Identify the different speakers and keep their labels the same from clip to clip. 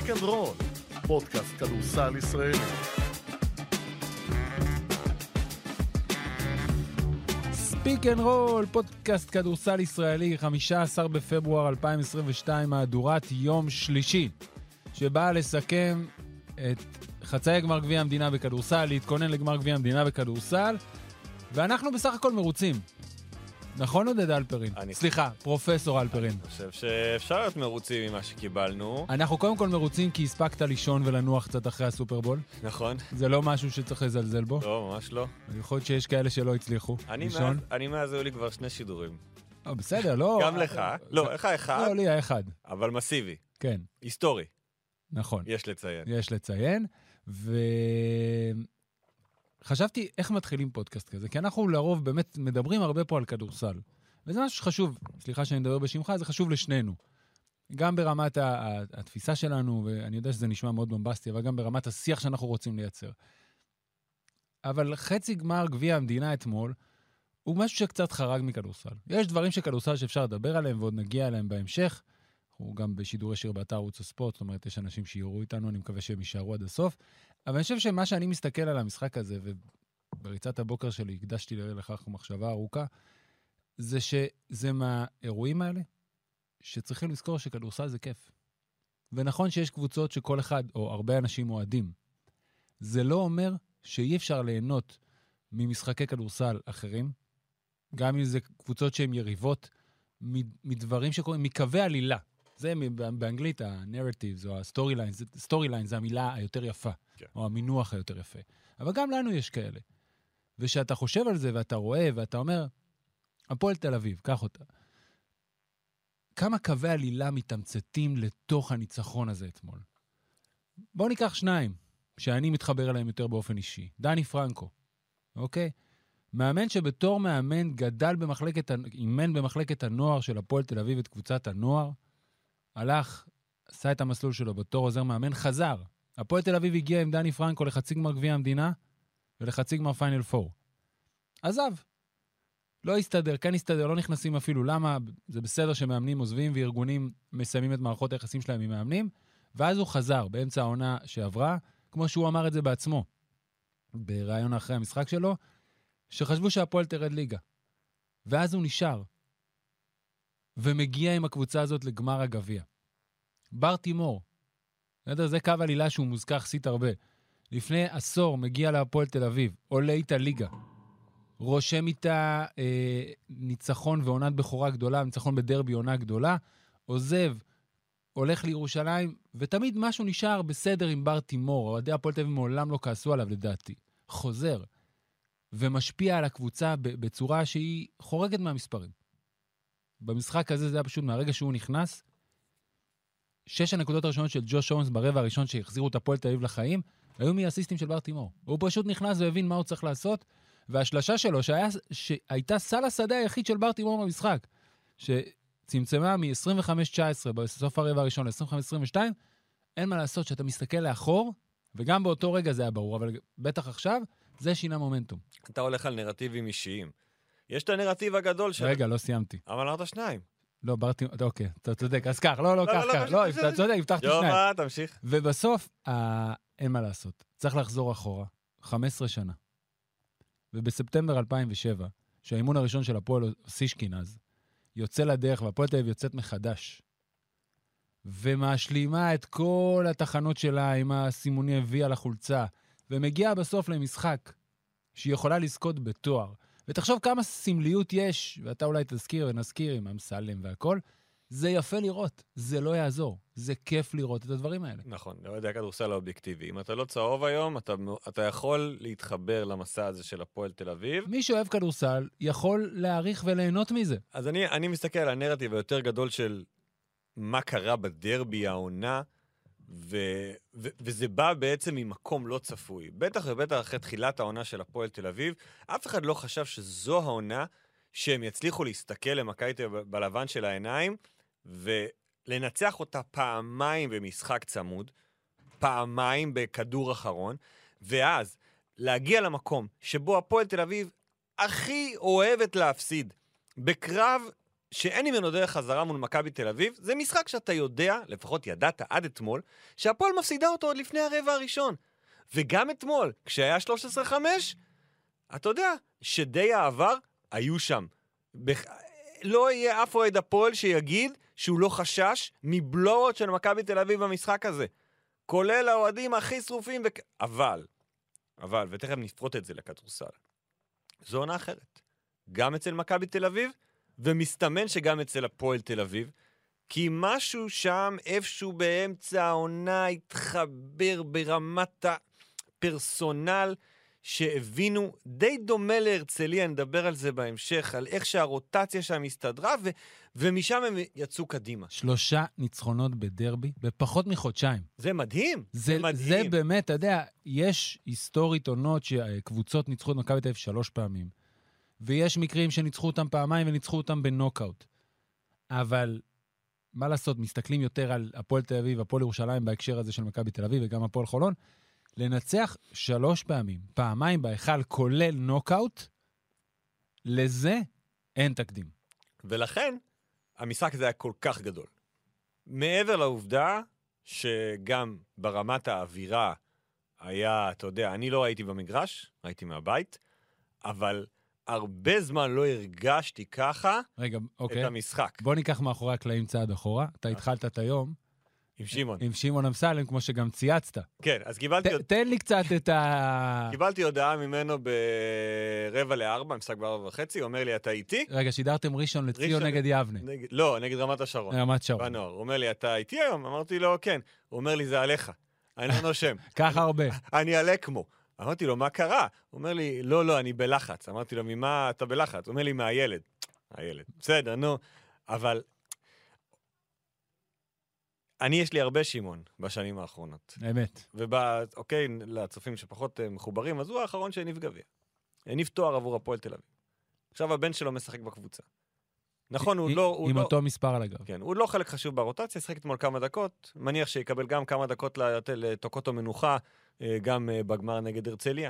Speaker 1: ספיק אנד רול, פודקאסט כדורסל ישראלי.
Speaker 2: ספיק אנד רול, פודקאסט כדורסל ישראלי, 15 בפברואר 2022, מהדורת יום שלישי, שבאה לסכם את חצאי גמר גביע המדינה בכדורסל, להתכונן לגמר גביע המדינה בכדורסל, ואנחנו בסך הכל מרוצים. נכון עודד אלפרין? סליחה, פרופסור אלפרין.
Speaker 3: אני חושב שאפשר להיות מרוצים ממה שקיבלנו.
Speaker 2: אנחנו קודם כל מרוצים כי הספקת לישון ולנוח קצת אחרי הסופרבול.
Speaker 3: נכון.
Speaker 2: זה לא משהו שצריך לזלזל בו.
Speaker 3: לא, ממש לא.
Speaker 2: יכול להיות שיש כאלה שלא הצליחו לישון.
Speaker 3: אני מאז היו לי כבר 2 שידורים.
Speaker 2: בסדר, לא...
Speaker 3: גם לך. לא, איך האחד?
Speaker 2: לא, לי האחד.
Speaker 3: אבל מסיבי.
Speaker 2: כן.
Speaker 3: היסטורי.
Speaker 2: נכון.
Speaker 3: יש לציין.
Speaker 2: יש לציין, חשבתי איך מתחילים פודקאסט כזה, כי אנחנו לרוב באמת מדברים הרבה פה על כדורסל, וזה משהו שחשוב, סליחה שאני מדבר בשמך, זה חשוב לשנינו. גם ברמת התפיסה שלנו, ואני יודע שזה נשמע מאוד בומבסטי, אבל גם ברמת השיח שאנחנו רוצים לייצר. אבל חצי גמר גביע המדינה אתמול, הוא משהו שקצת חרג מכדורסל. יש דברים שכדורסל שאפשר לדבר עליהם, ועוד נגיע אליהם בהמשך. אנחנו גם בשידור ישיר באתר ערוץ הספורט, זאת אומרת, יש אנשים שיראו איתנו, אני מקווה שהם יישארו עד הסוף. אבל אני חושב שמה שאני מסתכל על המשחק הזה, ובריצת הבוקר שלי הקדשתי לכך מחשבה ארוכה, זה שזה מהאירועים האלה, שצריכים לזכור שכדורסל זה כיף. ונכון שיש קבוצות שכל אחד, או הרבה אנשים אוהדים. זה לא אומר שאי אפשר ליהנות ממשחקי כדורסל אחרים, גם אם זה קבוצות שהן יריבות, מדברים שקוראים, מקווי עלילה. זה באנגלית, ה-narratives או ה-storyline זה המילה היותר יפה, או המינוח היותר יפה. אבל גם לנו יש כאלה. ושאתה חושב על זה ואתה רואה ואתה אומר, הפועל תל אביב, קח אותה. כמה קווי עלילה מתמצתים לתוך הניצחון הזה אתמול? בואו ניקח 2, שאני מתחבר אליהם יותר באופן אישי. דני פרנקו, אוקיי? מאמן שבתור מאמן גדל אימן במחלקת הנוער של הפועל תל אביב את קבוצת הנוער, הלך, עשה את המסלול שלו בתור עוזר מאמן, חזר. הפועל תל אביב הגיע עם דני פרנקו לחצי גמר גביע המדינה, ולחצי גמר פיינל 4. עזב. לא הסתדר, כן הסתדר, לא נכנסים אפילו. למה? זה בסדר שמאמנים עוזבים וארגונים מסיימים את מערכות היחסים שלהם עם מאמנים, ואז הוא חזר באמצע העונה שעברה, כמו שהוא אמר את זה בעצמו, ברעיון אחרי המשחק שלו, שחשבו שהפועל תרד ליגה. ואז הוא נשאר. ומגיע עם הקבוצה הזאת לגמר הגביע. בר תימור. זה קו עלילה שהוא מוזכר חסית הרבה. לפני עשור מגיע להפועל תל אביב, עולה איתה ליגה. רושם איתה ניצחון ועונת בכורה גדולה, ניצחון בדרבי עונה גדולה, עוזב, הולך לירושלים, ותמיד משהו נשאר בסדר עם בר תימור. אוהדי הפועל תל אביב מעולם לא כעסו עליו לדעתי. חוזר. ומשפיע על הקבוצה בצורה שהיא חורגת מהמספרים. במשחק הזה זה היה פשוט מהרגע שהוא נכנס, 6 הנקודות הראשונות של ג'וש אונס ברבע הראשון שהחזירו את הפועל תל אביב לחיים, היו מהאסיסטים של בר תימור. הוא פשוט נכנס והבין מה הוא צריך לעשות, והשלשה שלו שהייתה סל השדה היחיד של בר תימור במשחק, שצמצמה מ-25-19 בסוף הרבע הראשון ל-25-22, אין מה לעשות שאתה מסתכל לאחור, וגם באותו רגע זה היה ברור, אבל בטח עכשיו, זה שינה מומנטום.
Speaker 3: אתה הולך על נרטיבים אישיים. יש את הנרטיב הגדול של...
Speaker 2: רגע, לא סיימתי.
Speaker 3: אבל אמרת 2.
Speaker 2: לא, ברתי... אוקיי, אתה צודק. אז כך, לא, כך. לא, אתה צודק, הבטחתי 2.
Speaker 3: יומה, תמשיך.
Speaker 2: ובסוף, אין מה לעשות. צריך לחזור אחורה. 15 שנה. ובספטמבר 2007, שהאימון הראשון של הפועל סישקין אז, יוצא לדרך, והפועל תל אביב יוצאת מחדש. ומשלימה את כל התחנות שלה עם הסימוני וי על החולצה, ומגיעה בסוף למשחק שהיא יכולה לזכות בתואר. ותחשוב כמה סמליות יש, ואתה אולי תזכיר ונזכיר עם אמסלם והכל, זה יפה לראות, זה לא יעזור. זה כיף לראות את הדברים האלה.
Speaker 3: נכון, לא יודע, כדורסל האובייקטיבי. אם אתה לא צהוב היום, אתה יכול להתחבר למסע הזה של הפועל תל אביב.
Speaker 2: מי שאוהב כדורסל יכול להעריך וליהנות מזה.
Speaker 3: אז אני מסתכל על הנרטיב היותר גדול של מה קרה בדרבי העונה, וזה בא בעצם ממקום לא צפוי. בטח ובטח אחרי תחילת העונה של הפועל תל אביב, אף אחד לא חשב שזו העונה שהם יצליחו להסתכל למכבי תל אביב בלבן של העיניים, ולנצח אותה פעמיים במשחק צמוד, פעמיים בכדור אחרון, ואז להגיע למקום שבו הפועל תל אביב הכי אוהבת להפסיד, בקרב שאין ממנו דרך חזרה מול מכבי תל אביב, זה משחק שאתה יודע, לפחות ידעת עד אתמול, שהפועל מפסידה אותו עוד לפני הרבע הראשון. וגם אתמול, כשהיה 13-5, אתה יודע שדי העבר היו שם. לא יהיה אף אוהד הפועל שיגיד שהוא לא חשש מבלואות של מכבי תל אביב במשחק הזה. כולל האוהדים הכי שרופים. אבל, ותכף נפרוט את זה לכדורסל. זו עונה אחרת. גם אצל מכבי תל אביב, ומסתמן שגם אצל הפועל תל אביב, כי משהו שם, איפשהו באמצע העונה, התחבר ברמת הפרסונל, שהבינו די דומה להרצליה, נדבר על זה בהמשך, על איך שהרוטציה שם הסתדרה, ומשם הם יצאו קדימה. 3
Speaker 2: ניצחונות בדרבי, בפחות מחודשיים.
Speaker 3: זה מדהים.
Speaker 2: זה באמת, אתה יודע, יש היסטורית עונות שקבוצות ניצחו את מכבי תל אביב 3 פעמים, ויש מקרים שניצחו אותם פעמיים וניצחו אותם בנוקאוט. אבל מה לעשות, מסתכלים יותר על הפועל תל אביב, הפועל ירושלים בהקשר הזה של מכבי תל אביב וגם הפועל חולון, לנצח 3 פעמים, פעמיים בהיכל כולל נוקאוט, לזה אין תקדים.
Speaker 3: ולכן, המשחק הזה היה כל כך גדול. מעבר לעובדה שגם ברמת האווירה היה, אתה יודע, אני לא הייתי במגרש, הייתי מהבית, אבל הרבה זמן לא הרגשתי ככה את המשחק.
Speaker 2: בוא ניקח מאחורי הקלעים צעד אחורה. אתה התחלת את היום
Speaker 3: עם שמעון.
Speaker 2: עם שמעון אמסלם, כמו שגם צייצת.
Speaker 3: כן, אז קיבלתי...
Speaker 2: תן לי קצת את ה...
Speaker 3: קיבלתי הודעה ממנו ב3:45, משחק ב4:30, הוא אומר לי, אתה איתי?
Speaker 2: רגע, שידרתם ראשון לציון נגד יבנה.
Speaker 3: לא, נגד רמת השרון.
Speaker 2: רמת שרון.
Speaker 3: בנוער. הוא אומר לי, אתה איתי היום? אמרתי לו, כן. הוא אומר לי, זה עליך. אני לא נושם.
Speaker 2: כך הרבה.
Speaker 3: אני עלה כמו. אמרתי לו, מה קרה? הוא אומר לי, לא, אני בלחץ. אמרתי לו, ממה אתה בלחץ? הוא אומר לי, מהילד. הילד. בסדר, נו. אבל יש לי הרבה שמעון בשנים האחרונות.
Speaker 2: אמת.
Speaker 3: אוקיי, לצופים שפחות מחוברים, אז הוא האחרון שהניב גביע. הניב תואר עבור הפועל תל אביב. עכשיו הבן שלו משחק בקבוצה. נכון, הוא לא...
Speaker 2: עם אותו מספר על הגב.
Speaker 3: כן, הוא לא חלק חשוב ברוטציה, שחק אתמול כמה דקות, מניח שיקבל גם כמה דקות לתוקותו מנוחה, גם בגמר נגד הרצליה.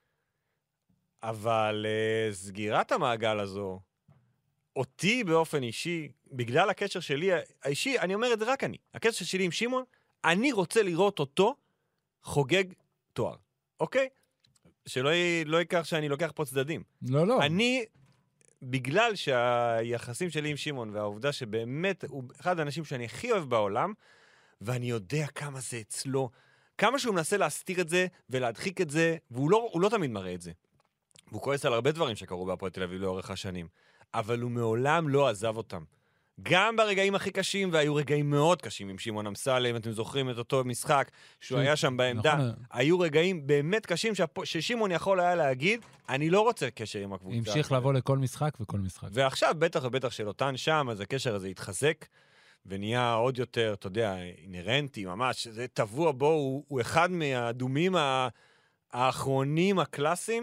Speaker 3: אבל סגירת המעגל הזו, אותי באופן אישי, בגלל הקשר שלי האישי, אני אומר את זה רק אני. הקשר שלי עם שמעון, אני רוצה לראות אותו חוגג תואר. אוקיי? שלא ייקח שאני לוקח פה צדדים.
Speaker 2: לא.
Speaker 3: אני, בגלל שהיחסים שלי עם שמעון, והעובדה שבאמת הוא אחד האנשים שאני הכי אוהב בעולם, ואני יודע כמה זה אצלו, כמה שהוא מנסה להסתיר את זה ולהדחיק את זה, והוא לא תמיד מראה את זה. והוא כועס על הרבה דברים שקרו בהפועל תל אביב לאורך השנים. אבל הוא מעולם לא עזב אותם. גם ברגעים הכי קשים, והיו רגעים מאוד קשים עם שמעון אמסלם, אתם זוכרים את אותו משחק שהוא היה שם בעמדה, היו רגעים באמת קשים ששמעון יכול היה להגיד, אני לא רוצה קשר עם הקבוצה.
Speaker 2: המשיך לבוא לכל משחק וכל משחק.
Speaker 3: ועכשיו, בטח ובטח של אותן שם, אז הקשר הזה התחזק, ונהיה עוד יותר, אתה יודע, אינרנטי, ממש, זה טבוע בו, הוא אחד מהדומים האחרונים הקלאסיים,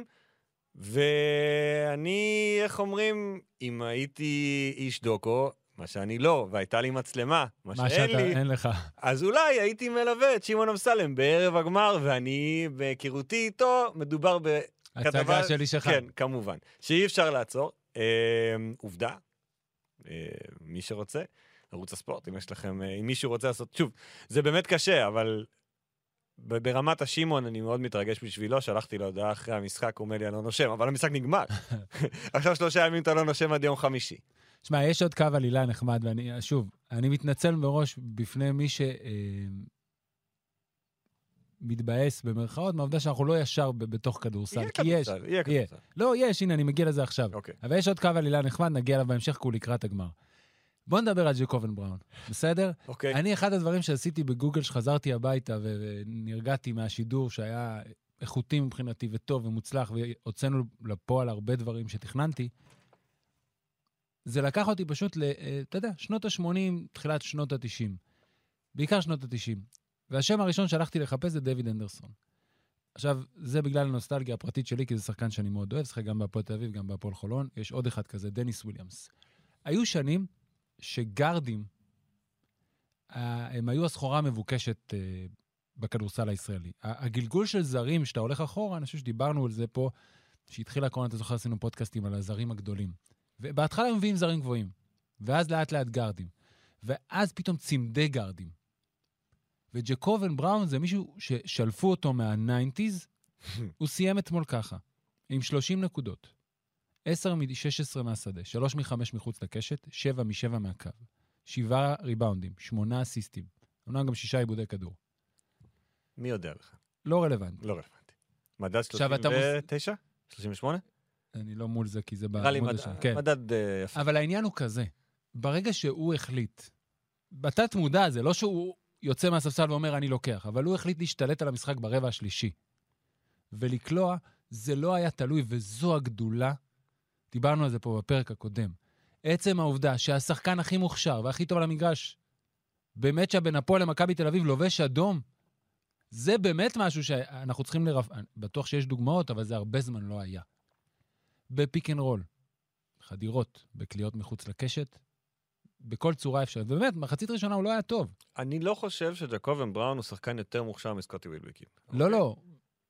Speaker 3: ואני, איך אומרים, אם הייתי איש דוקו, מה שאני לא, והייתה לי מצלמה, מה שאין לי,
Speaker 2: אין לך.
Speaker 3: אז אולי הייתי מלווה את שמעון אמסלם בערב הגמר, ואני, בהיכרותי איתו, מדובר בכתבה...
Speaker 2: הצגה של איש אחד.
Speaker 3: כן, כמובן. שאי אפשר לעצור. עובדה, מי שרוצה, ערוץ הספורט, אם יש לכם, אם מישהו רוצה לעשות, שוב, זה באמת קשה, אבל... ברמת השימון אני מאוד מתרגש בשבילו, שלחתי לו הודעה אחרי המשחק, הוא אומר לי, אני לא נושם, אבל המשחק נגמר. עכשיו 3 ימים אתה לא נושם עד יום חמישי.
Speaker 2: תשמע, יש עוד קו עלילה נחמד, ואני, שוב, אני מתנצל מראש בפני מי מתבאס במרכאות, מהעובדה שאנחנו לא ישר בתוך כדורסל.
Speaker 3: יהיה כדורסל.
Speaker 2: לא, יש, הנה, אני מגיע לזה עכשיו.
Speaker 3: אוקיי.
Speaker 2: אבל יש עוד קו עלילה נחמד, נגיע אליו בהמשך, כי הוא לקראת הגמר. בוא נדבר על ג'קובן בראון, בסדר?
Speaker 3: אוקיי.
Speaker 2: אני, אחד הדברים שעשיתי בגוגל, שחזרתי הביתה ונרגעתי מהשידור שהיה איכותי מבחינתי וטוב ומוצלח, והוצאנו לפועל הרבה דברים שתכננתי, זה לקח אותי פשוט, אתה יודע, שנות ה-80, תחילת שנות ה-90. בעיקר שנות ה-90. והשם הראשון שהלכתי לחפש זה דויד אנדרסון. עכשיו, זה בגלל הנוסטלגיה הפרטית שלי, כי זה שחקן שאני מאוד אוהב, שחק גם בהפועל תל אביב, גם בהפועל חולון. יש עוד אחד כזה, דניס וויליאמס. היו שנים שגרדים, הם היו הסחורה המבוקשת בכדורסל הישראלי. הגלגול של זרים, שאתה הולך אחורה, אני חושב שדיברנו על זה פה, שהתחילה הקורונה, אתה זוכר, עשינו פודקאסטים על הזרים הגדולים. ובהתחלה הם מביאים זרים גבוהים. ואז לאט לאט גארדים. ואז פתאום צמדי גארדים. וג'קובן בראון זה מישהו ששלפו אותו מה-90s, הוא סיים אתמול ככה, עם 30 נקודות. 10 מ-16 מהשדה, 3 מ-5 מחוץ לקשת, 7 מ-7 מהקו. 7 ריבאונדים, 8 אסיסטים. אומנם גם 6 עיבודי כדור.
Speaker 3: מי יודע לך?
Speaker 2: לא רלוונטי.
Speaker 3: לא רלוונטי. מדד 39? 38?
Speaker 2: אני לא מול זה, כי זה
Speaker 3: נראה לי
Speaker 2: בעמוד השני. כן.
Speaker 3: מדד יפה.
Speaker 2: אבל העניין הוא כזה, ברגע שהוא החליט, בתת מודע זה לא שהוא יוצא מהספסל ואומר אני לוקח, אבל הוא החליט להשתלט על המשחק ברבע השלישי. ולקלוע, זה לא היה תלוי, וזו הגדולה. דיברנו על זה פה בפרק הקודם. עצם העובדה שהשחקן הכי מוכשר והכי טוב על המגרש, באמת שהבין הפועל למכבי תל אביב לובש אדום, זה באמת משהו שאנחנו צריכים בטוח שיש דוגמאות, אבל זה הרבה זמן לא היה. בפיק אנד רול, חדירות, בקליות מחוץ לקשת, בכל צורה אפשרית. ובאמת, מחצית ראשונה הוא לא היה טוב.
Speaker 3: אני לא חושב שג'קובן בראון הוא שחקן יותר מוכשר מסקוטי וילבקין.
Speaker 2: לא, לא.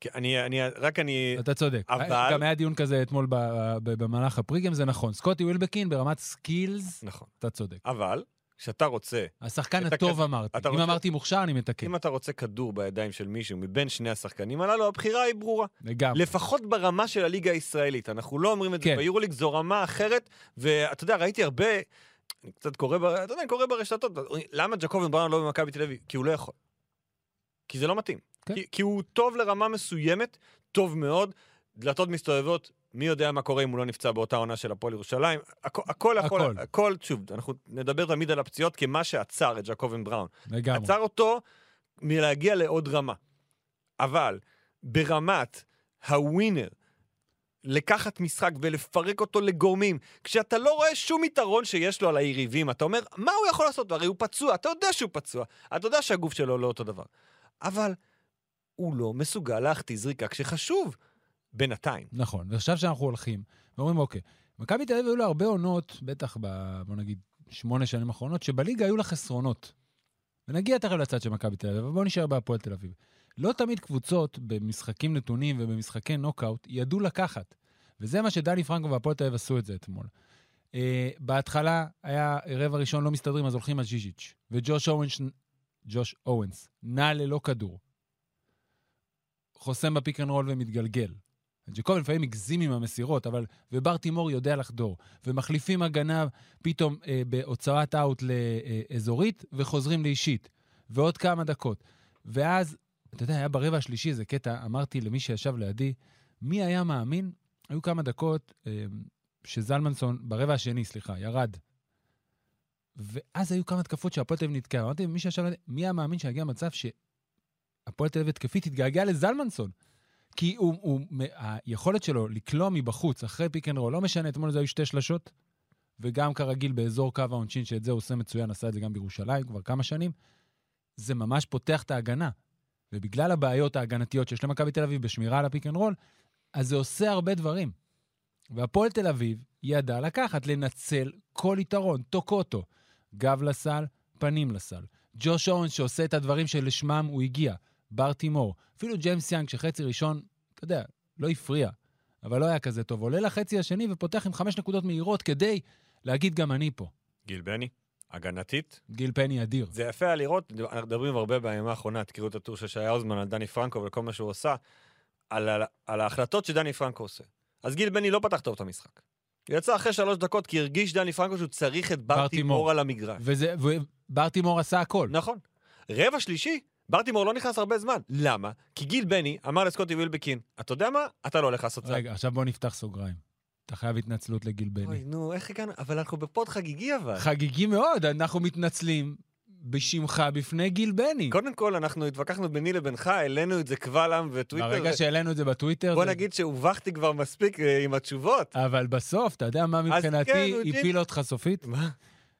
Speaker 3: אני...
Speaker 2: אתה צודק.
Speaker 3: אבל...
Speaker 2: גם היה דיון כזה אתמול במהלך הפריגם, זה נכון. סקוטי וילבקין ברמת סקילס,
Speaker 3: נכון.
Speaker 2: אתה צודק.
Speaker 3: אבל, כשאתה רוצה...
Speaker 2: השחקן הטוב אמרתי. אם אמרתי מוכשר, אני מתקן.
Speaker 3: אם אתה רוצה כדור בידיים של מישהו מבין שני השחקנים הללו, הבחירה היא ברורה.
Speaker 2: לגמרי.
Speaker 3: לפחות ברמה של הליגה הישראלית. אנחנו לא אומרים את זה ביורוליג, זו רמה אחרת, ואתה יודע, ראיתי הרבה... אני קצת קורא ברשתות, למה ג'קובן בראון לא במכבי תל אביב? כי הוא לא יכול. כי זה לא מתאים. כי הוא טוב לרמה מסוימת, טוב מאוד, דלתות מסתובבות, מי יודע מה קורה אם הוא לא נפצע באותה עונה של הפועל ירושלים, הכל, שוב, אנחנו נדבר תמיד על הפציעות כמה שעצר את ג'קובן בראון.
Speaker 2: לגמרי.
Speaker 3: עצר אותו מלהגיע לעוד רמה. אבל ברמת הווינר, לקחת משחק ולפרק אותו לגורמים, כשאתה לא רואה שום יתרון שיש לו על היריבים, אתה אומר, מה הוא יכול לעשות? הרי הוא פצוע, אתה יודע שהוא פצוע, אתה יודע שהגוף שלו לא אותו דבר. אבל הוא לא מסוגל להחטיא זריקה כשחשוב, בינתיים.
Speaker 2: נכון, ועכשיו שאנחנו הולכים, ואומרים, אוקיי, מכבי תל אביב היו לה הרבה עונות, בטח בוא נגיד 8 שנים האחרונות, שבליגה היו לה חסרונות. ונגיע תכף לצד של מכבי תל אביב, אבל בואו נשאר בהפועל תל אביב. לא תמיד קבוצות במשחקים נתונים ובמשחקי נוקאוט ידעו לקחת. וזה מה שדני פרנקו והפועל תל אביב עשו את זה אתמול. בהתחלה היה רבע ראשון לא מסתדרים, אז הולכים על ז'יז'יץ'. וג'וש אורנס נע ללא כדור. חוסם בפיק אנד רול ומתגלגל. ג'קובן לפעמים הגזים עם המסירות, אבל ובר תימור יודע לחדור. ומחליפים הגנה פתאום בהוצאת אאוט לאזורית, וחוזרים לאישית. ועוד כמה דקות. ואז, אתה יודע, היה ברבע השלישי, זה קטע, אמרתי למי שישב לידי, מי היה מאמין? היו כמה דקות שזלמנסון, ברבע השני, ירד. ואז היו כמה תקפות שהפועל תל אביב נתקע. אמרתי, מי שישב לידי, מי היה מאמין שהגיע מצב שהפועל תל אביב התקפית התגעגע לזלמנסון? כי היכולת שלו לקלוע מבחוץ אחרי פיק אנד רול, לא משנה, אתמול זה היו 2 שלשות, וגם כרגיל באזור קו העונשין, שאת זה הוא עושה מצוין, עשה את זה גם בירושלים כבר כמה שנים, זה ממש פותח את ההגנה. ובגלל הבעיות ההגנתיות שיש למכבי תל אביב בשמירה על הפיק אנד רול, אז זה עושה הרבה דברים. והפועל תל אביב ידע לקחת, לנצל כל יתרון, טוקוטו, גב לסל, פנים לסל. ג'וש אורנס שעושה את הדברים שלשמם הוא הגיע, בר תימור, אפילו ג'יימס יאנג שחצי ראשון, אתה יודע, לא הפריע, אבל לא היה כזה טוב. עולה לחצי השני ופותח עם 5 נקודות מהירות כדי להגיד גם אני פה.
Speaker 3: גיל בני, הגנתית.
Speaker 2: גיל פני אדיר.
Speaker 3: זה יפה לראות, אנחנו מדברים הרבה בימים האחרונה, תקראו את הטור של שי האוזמן על דני פרנקו וכל מה שהוא עושה, על ההחלטות שדני פרנקו עושה. אז גיל בני לא פתח טוב את המשחק. הוא יצא אחרי 3 דקות כי הרגיש דני פרנקו שהוא צריך את בר תימור על המגרש.
Speaker 2: ובר תימור עשה הכל.
Speaker 3: נכון. רבע שלישי, בר תימור לא נכנס הרבה זמן. למה? כי גיל בני אמר לסקוטי וילבקין, אתה יודע מה? אתה לא הולך לעשות צד.
Speaker 2: רגע, עכשיו בוא נפתח סוגריים. אתה חייב התנצלות לגיל בני.
Speaker 3: אוי, נו, איך הגענו? אבל אנחנו בפוד חגיגי אבל.
Speaker 2: חגיגי מאוד, אנחנו מתנצלים בשמך בפני גיל בני.
Speaker 3: קודם כל, אנחנו התווכחנו ביני לבינך, העלינו את זה קבל עם וטוויטר.
Speaker 2: ברגע שהעלינו את זה בטוויטר...
Speaker 3: בוא נגיד שהובכתי כבר מספיק עם התשובות.
Speaker 2: אבל בסוף, אתה יודע מה מבחינתי הפיל אותך סופית?
Speaker 3: מה?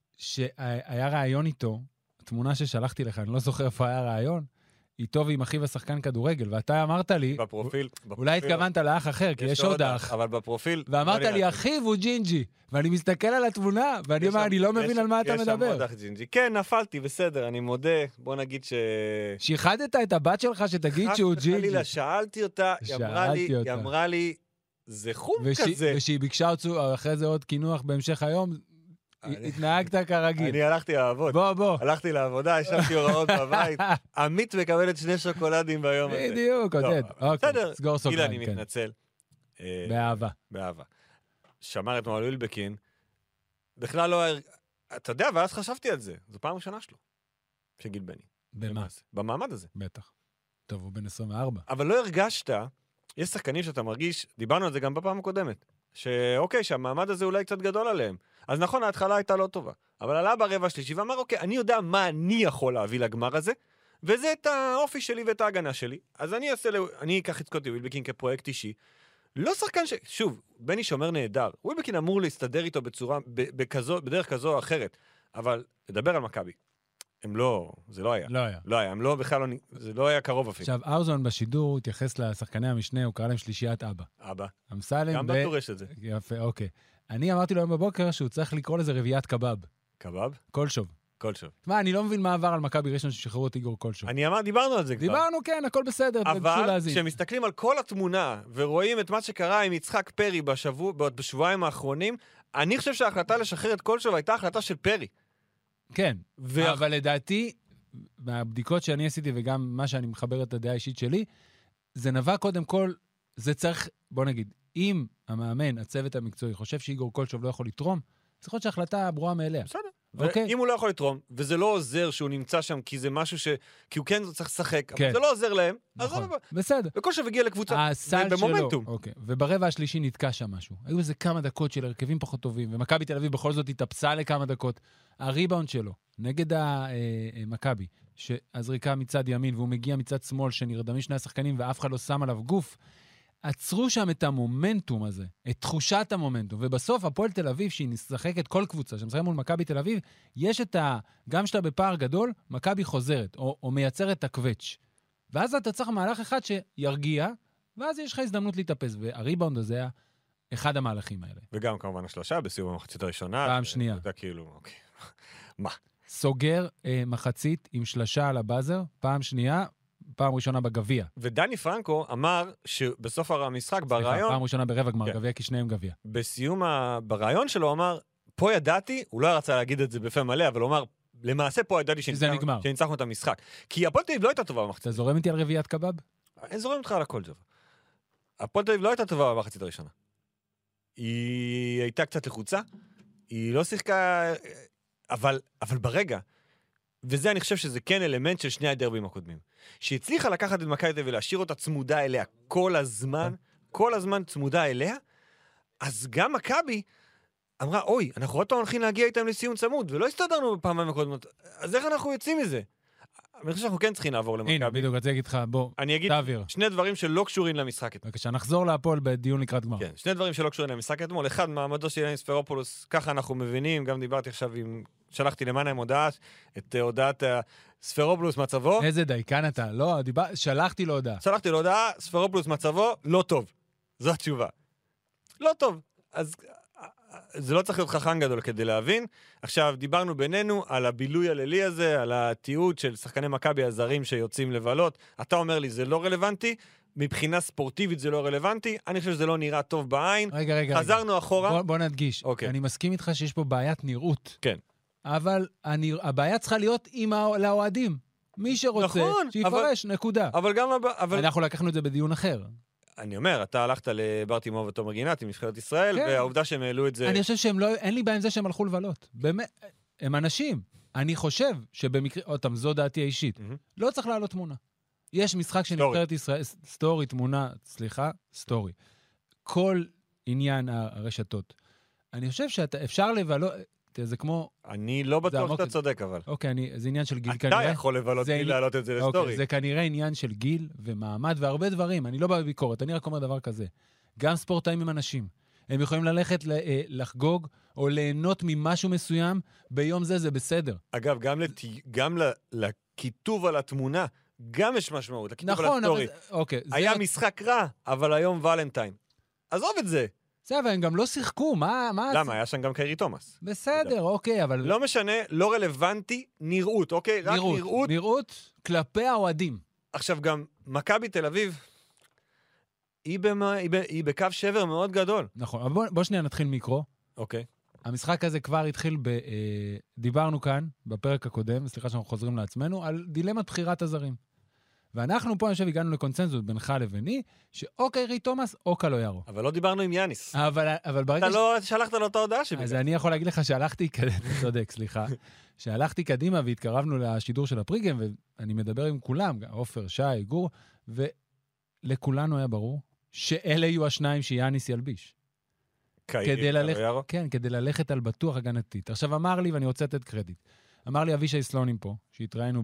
Speaker 2: שהיה רעיון איתו, תמונה ששלחתי לך, אני לא זוכר איפה היה רעיון, איתו ועם אחיו השחקן כדורגל, ואתה אמרת לי,
Speaker 3: בפרופיל,
Speaker 2: אולי התכוונת לאח אחר, כי יש עוד אח.
Speaker 3: אבל בפרופיל...
Speaker 2: ואמרת לי, אחיו הוא ג'ינג'י, ואני מסתכל על התמונה, ואני אומר, אני לא מבין על מה אתה מדבר.
Speaker 3: יש שם עוד אח ג'ינג'י. כן, נפלתי, בסדר, אני מודה, בוא נגיד
Speaker 2: שיחדת את הבת שלך שתגיד שהוא ג'ינג'י.
Speaker 3: שאלתי אותה, היא אמרה לי, זה חום כזה.
Speaker 2: ושהיא ביקשה אחרי זה עוד כינוח בהמשך היום, התנהגת כרגיל.
Speaker 3: אני הלכתי לעבוד.
Speaker 2: בוא.
Speaker 3: הלכתי לעבודה, ישבתי הוראות בבית. עמית מקבלת 2 שוקולדים ביום הזה.
Speaker 2: בדיוק, עודד.
Speaker 3: בסדר,
Speaker 2: סגור סוגריים,
Speaker 3: גילה, אני מתנצל.
Speaker 2: באהבה.
Speaker 3: שמר אתמול על ווילבקין. בכלל לא... אתה יודע, ואז חשבתי על זה. זו פעם ראשונה שלו. של גיל בני.
Speaker 2: במה?
Speaker 3: במעמד הזה.
Speaker 2: בטח. טוב, הוא בן 24.
Speaker 3: אבל לא הרגשת, יש שחקנים שאתה מרגיש, דיברנו על זה גם בפעם הקודמת, שאוקיי, שהמעמד הזה אולי קצת גדול עליהם. אז נכון, ההתחלה הייתה לא טובה. אבל עלה ברבע השלישי ואמר, אוקיי, אני יודע מה אני יכול להביא לגמר הזה, וזה את האופי שלי ואת ההגנה שלי. אז אני אקח את סקוטי ווילבקין כפרויקט אישי. לא שחקן שוב, בני שומר נהדר. ווילבקין אמור להסתדר איתו בדרך כזו או אחרת. אבל לדבר על מכבי. זה לא היה. לא היה, זה לא היה קרוב אפילו.
Speaker 2: עכשיו, ארזון בשידור התייחס לשחקני המשנה, הוא קרא להם שלישיית אבא. אמסלם
Speaker 3: גם בטורש את זה.
Speaker 2: יפה, אוקיי. אני אמרתי לו היום בבוקר שהוא צריך לקרוא לזה רביעיית קבב.
Speaker 3: קבב?
Speaker 2: קולשוב.
Speaker 3: מה,
Speaker 2: אני לא מבין מה עבר על מכבי ראשון ששחררו את איגור קולשוב.
Speaker 3: דיברנו על זה כבר.
Speaker 2: דיברנו, כן, הכל בסדר.
Speaker 3: אבל כשמסתכלים על כל התמונה ורואים את מה שקרה עם יצחק פרי בשבועיים האחרונים, אני חושב שההחלטה לשחרר את קולשוב הייתה החלטה של פרי.
Speaker 2: כן, אבל לדעתי, מהבדיקות שאני עשיתי וגם מה שאני מחבר את הדעה האישית שלי, זה נבע קודם כל, זה צריך, בוא נגיד, אם המאמן, הצוות המקצועי, חושב שאיגור קולשוב לא יכול לתרום, צריך להיות שההחלטה ברורה מאליה.
Speaker 3: בסדר. ואם הוא לא יכול לתרום, וזה לא עוזר שהוא נמצא שם, כי זה משהו כי הוא כן צריך לשחק, אבל זה לא עוזר להם, אז
Speaker 2: נכון, בסדר.
Speaker 3: וקולשוב הגיע לקבוצה במומנטום.
Speaker 2: אוקיי, וברבע השלישי נתקע שם משהו. היו איזה כמה דקות של הרכבים פחות טובים, ומכבי תל אביב בכל זאת התאפסה לכמה דקות. הריבאונד שלו, נגד מכבי, שהזריקה מצד ימין, והוא מגיע מצד שמאל, שנרדמים שני השחקנים, ואף אחד לא שם עליו גוף, עצרו שם את המומנטום הזה, את תחושת המומנטום, ובסוף הפועל תל אביב, שהיא משחקת כל קבוצה, שמשחקת מול מכבי תל אביב, יש גם שאתה בפער גדול, מכבי חוזרת, או מייצרת את הקווץ'. ואז אתה צריך מהלך אחד שירגיע, ואז יש לך הזדמנות להתאפס, והריבאונד הזה היה אחד המהלכים האלה.
Speaker 3: וגם כמובן השלושה, בסיום המחצית הראשונה.
Speaker 2: פעם שנייה.
Speaker 3: אתה כאילו, אוקיי. מה?
Speaker 2: סוגר מחצית עם שלשה על הבאזר, פעם שנייה, פעם ראשונה בגביע.
Speaker 3: ודני פרנקו אמר שבסוף המשחק, ברעיון...
Speaker 2: פעם ראשונה ברבע גמר גביע, כי שניהם גביע.
Speaker 3: ברעיון שלו אמר, פה ידעתי, הוא לא רצה להגיד את זה בפה מלא, אבל הוא אמר, למעשה פה ידעתי שניצחנו את המשחק. כי הפועל תל אביב לא הייתה טובה במחצית.
Speaker 2: אתה זורם איתי על רביעיית קבב?
Speaker 3: אני זורם איתך על הכל טוב. הפועל תל אביב לא הייתה טובה במחצית הראשונה. היא הייתה קצת לחוצה, היא לא שיחקה, אבל ברגע, וזה אני חושב שזה כן אלמנט של שני הדרבים הקודמים, שהצליחה לקחת את מכבי תל אביב ולהשאיר אותה צמודה אליה כל הזמן צמודה אליה, אז גם מכבי אמרה, אוי, אנחנו עוד פעם הולכים להגיע איתם לסיום צמוד, ולא הסתדרנו בפעמים הקודמות, אז איך אנחנו יוצאים מזה? אני חושב שאנחנו כן צריכים לעבור למכבי.
Speaker 2: הנה, בדיוק, רציתי להגיד לך, בוא,
Speaker 3: אני אגיד שני דברים שלא קשורים למשחק.
Speaker 2: בבקשה, נחזור להפועל בדיון לקראת גמר.
Speaker 3: כן, שני דברים שלא קשורים למשחק אתמול. אחד, מעמדו של ינניס ספרופולוס, ככה אנחנו מבינים, גם דיברתי עכשיו שלחתי למען הודעה, את הודעת ספרופולוס מצבו.
Speaker 2: איזה דייקן אתה, לא, שלחתי לו הודעה.
Speaker 3: ספרופולוס מצבו, לא טוב. זו התשובה. לא טוב. אז זה לא צריך להיות חכם גדול כדי להבין. עכשיו, דיברנו בינינו על הבילוי הלילי הזה, על התיעוד של שחקני מכבי הזרים שיוצאים לבלות. אתה אומר לי, זה לא רלוונטי. מבחינה ספורטיבית זה לא רלוונטי. אני חושב שזה לא נראה טוב בעין.
Speaker 2: רגע.
Speaker 3: חזרנו אחורה.
Speaker 2: בוא נדגיש.
Speaker 3: אוקיי.
Speaker 2: אני מסכים איתך שיש פה בעיית נראות.
Speaker 3: כן.
Speaker 2: אבל הבעיה צריכה להיות לאוהדים. מי שרוצה, שיפרש, נקודה.
Speaker 3: אבל גם...
Speaker 2: אנחנו לקחנו את זה בדיון אחר.
Speaker 3: אני אומר, אתה הלכת לברטימו ותומר גינת עם נבחרת ישראל, והעובדה שהם העלו את זה...
Speaker 2: אני חושב שהם לא... אין לי בעיה עם זה שהם הלכו לבלות. באמת, הם אנשים. אני חושב שבמקרה... אותם, זו דעתי האישית. לא צריך לעלות תמונה. יש משחק של נבחרת ישראל... סטורי, תמונה, סטורי. כל עניין הרשתות. אני חושב שאפשר לבלות... זה כמו...
Speaker 3: אני לא בטוח שאתה צודק, אבל.
Speaker 2: אוקיי, זה עניין של גיל כנראה.
Speaker 3: אתה יכול לבלות בלי להעלות את זה לסטורי.
Speaker 2: אוקיי, זה כנראה עניין של גיל ומעמד והרבה דברים. אני לא בא בביקורת, אני רק אומר דבר כזה. גם ספורטאים הם אנשים. הם יכולים ללכת לחגוג או ליהנות ממשהו מסוים, ביום זה בסדר.
Speaker 3: אגב, גם לכיתוב על התמונה, גם יש משמעות. לכיתוב על הסטורי.
Speaker 2: אוקיי.
Speaker 3: היה משחק רע, אבל היום ולנטיין. עזוב את זה.
Speaker 2: זה, אבל הם גם לא שיחקו, מה...
Speaker 3: למה? היה שם גם קיירי תומאס.
Speaker 2: בסדר, אוקיי, אבל...
Speaker 3: לא משנה, לא רלוונטי, נראות, אוקיי? רק נראות.
Speaker 2: נראות כלפי האוהדים.
Speaker 3: עכשיו גם, מכבי תל אביב, היא בקו שבר מאוד גדול.
Speaker 2: נכון, אבל בוא שנייה נתחיל מיקרו.
Speaker 3: אוקיי.
Speaker 2: המשחק הזה כבר התחיל דיברנו כאן, בפרק הקודם, סליחה שאנחנו חוזרים לעצמנו, על דילמת בחירת הזרים. ואנחנו פה, אני חושב, הגענו לקונצנזוס בינך לביני, שאו קיירי תומאס או קלויארו.
Speaker 3: אבל לא דיברנו עם יאניס.
Speaker 2: אבל ברגע
Speaker 3: אתה לא שלחת לו את ההודעה שלי.
Speaker 2: אז אני יכול להגיד לך שהלכתי, צודק, סליחה, שהלכתי קדימה והתקרבנו לשידור של הפריגם, ואני מדבר עם כולם, עופר, שי, גור, ולכולנו היה ברור שאלה יהיו השניים שיאניס ילביש. כדי ללכת על בטוח הגנתית. עכשיו אמר לי, ואני רוצה לתת קרדיט, אמר לי אבישי סלונים פה, שהתראינו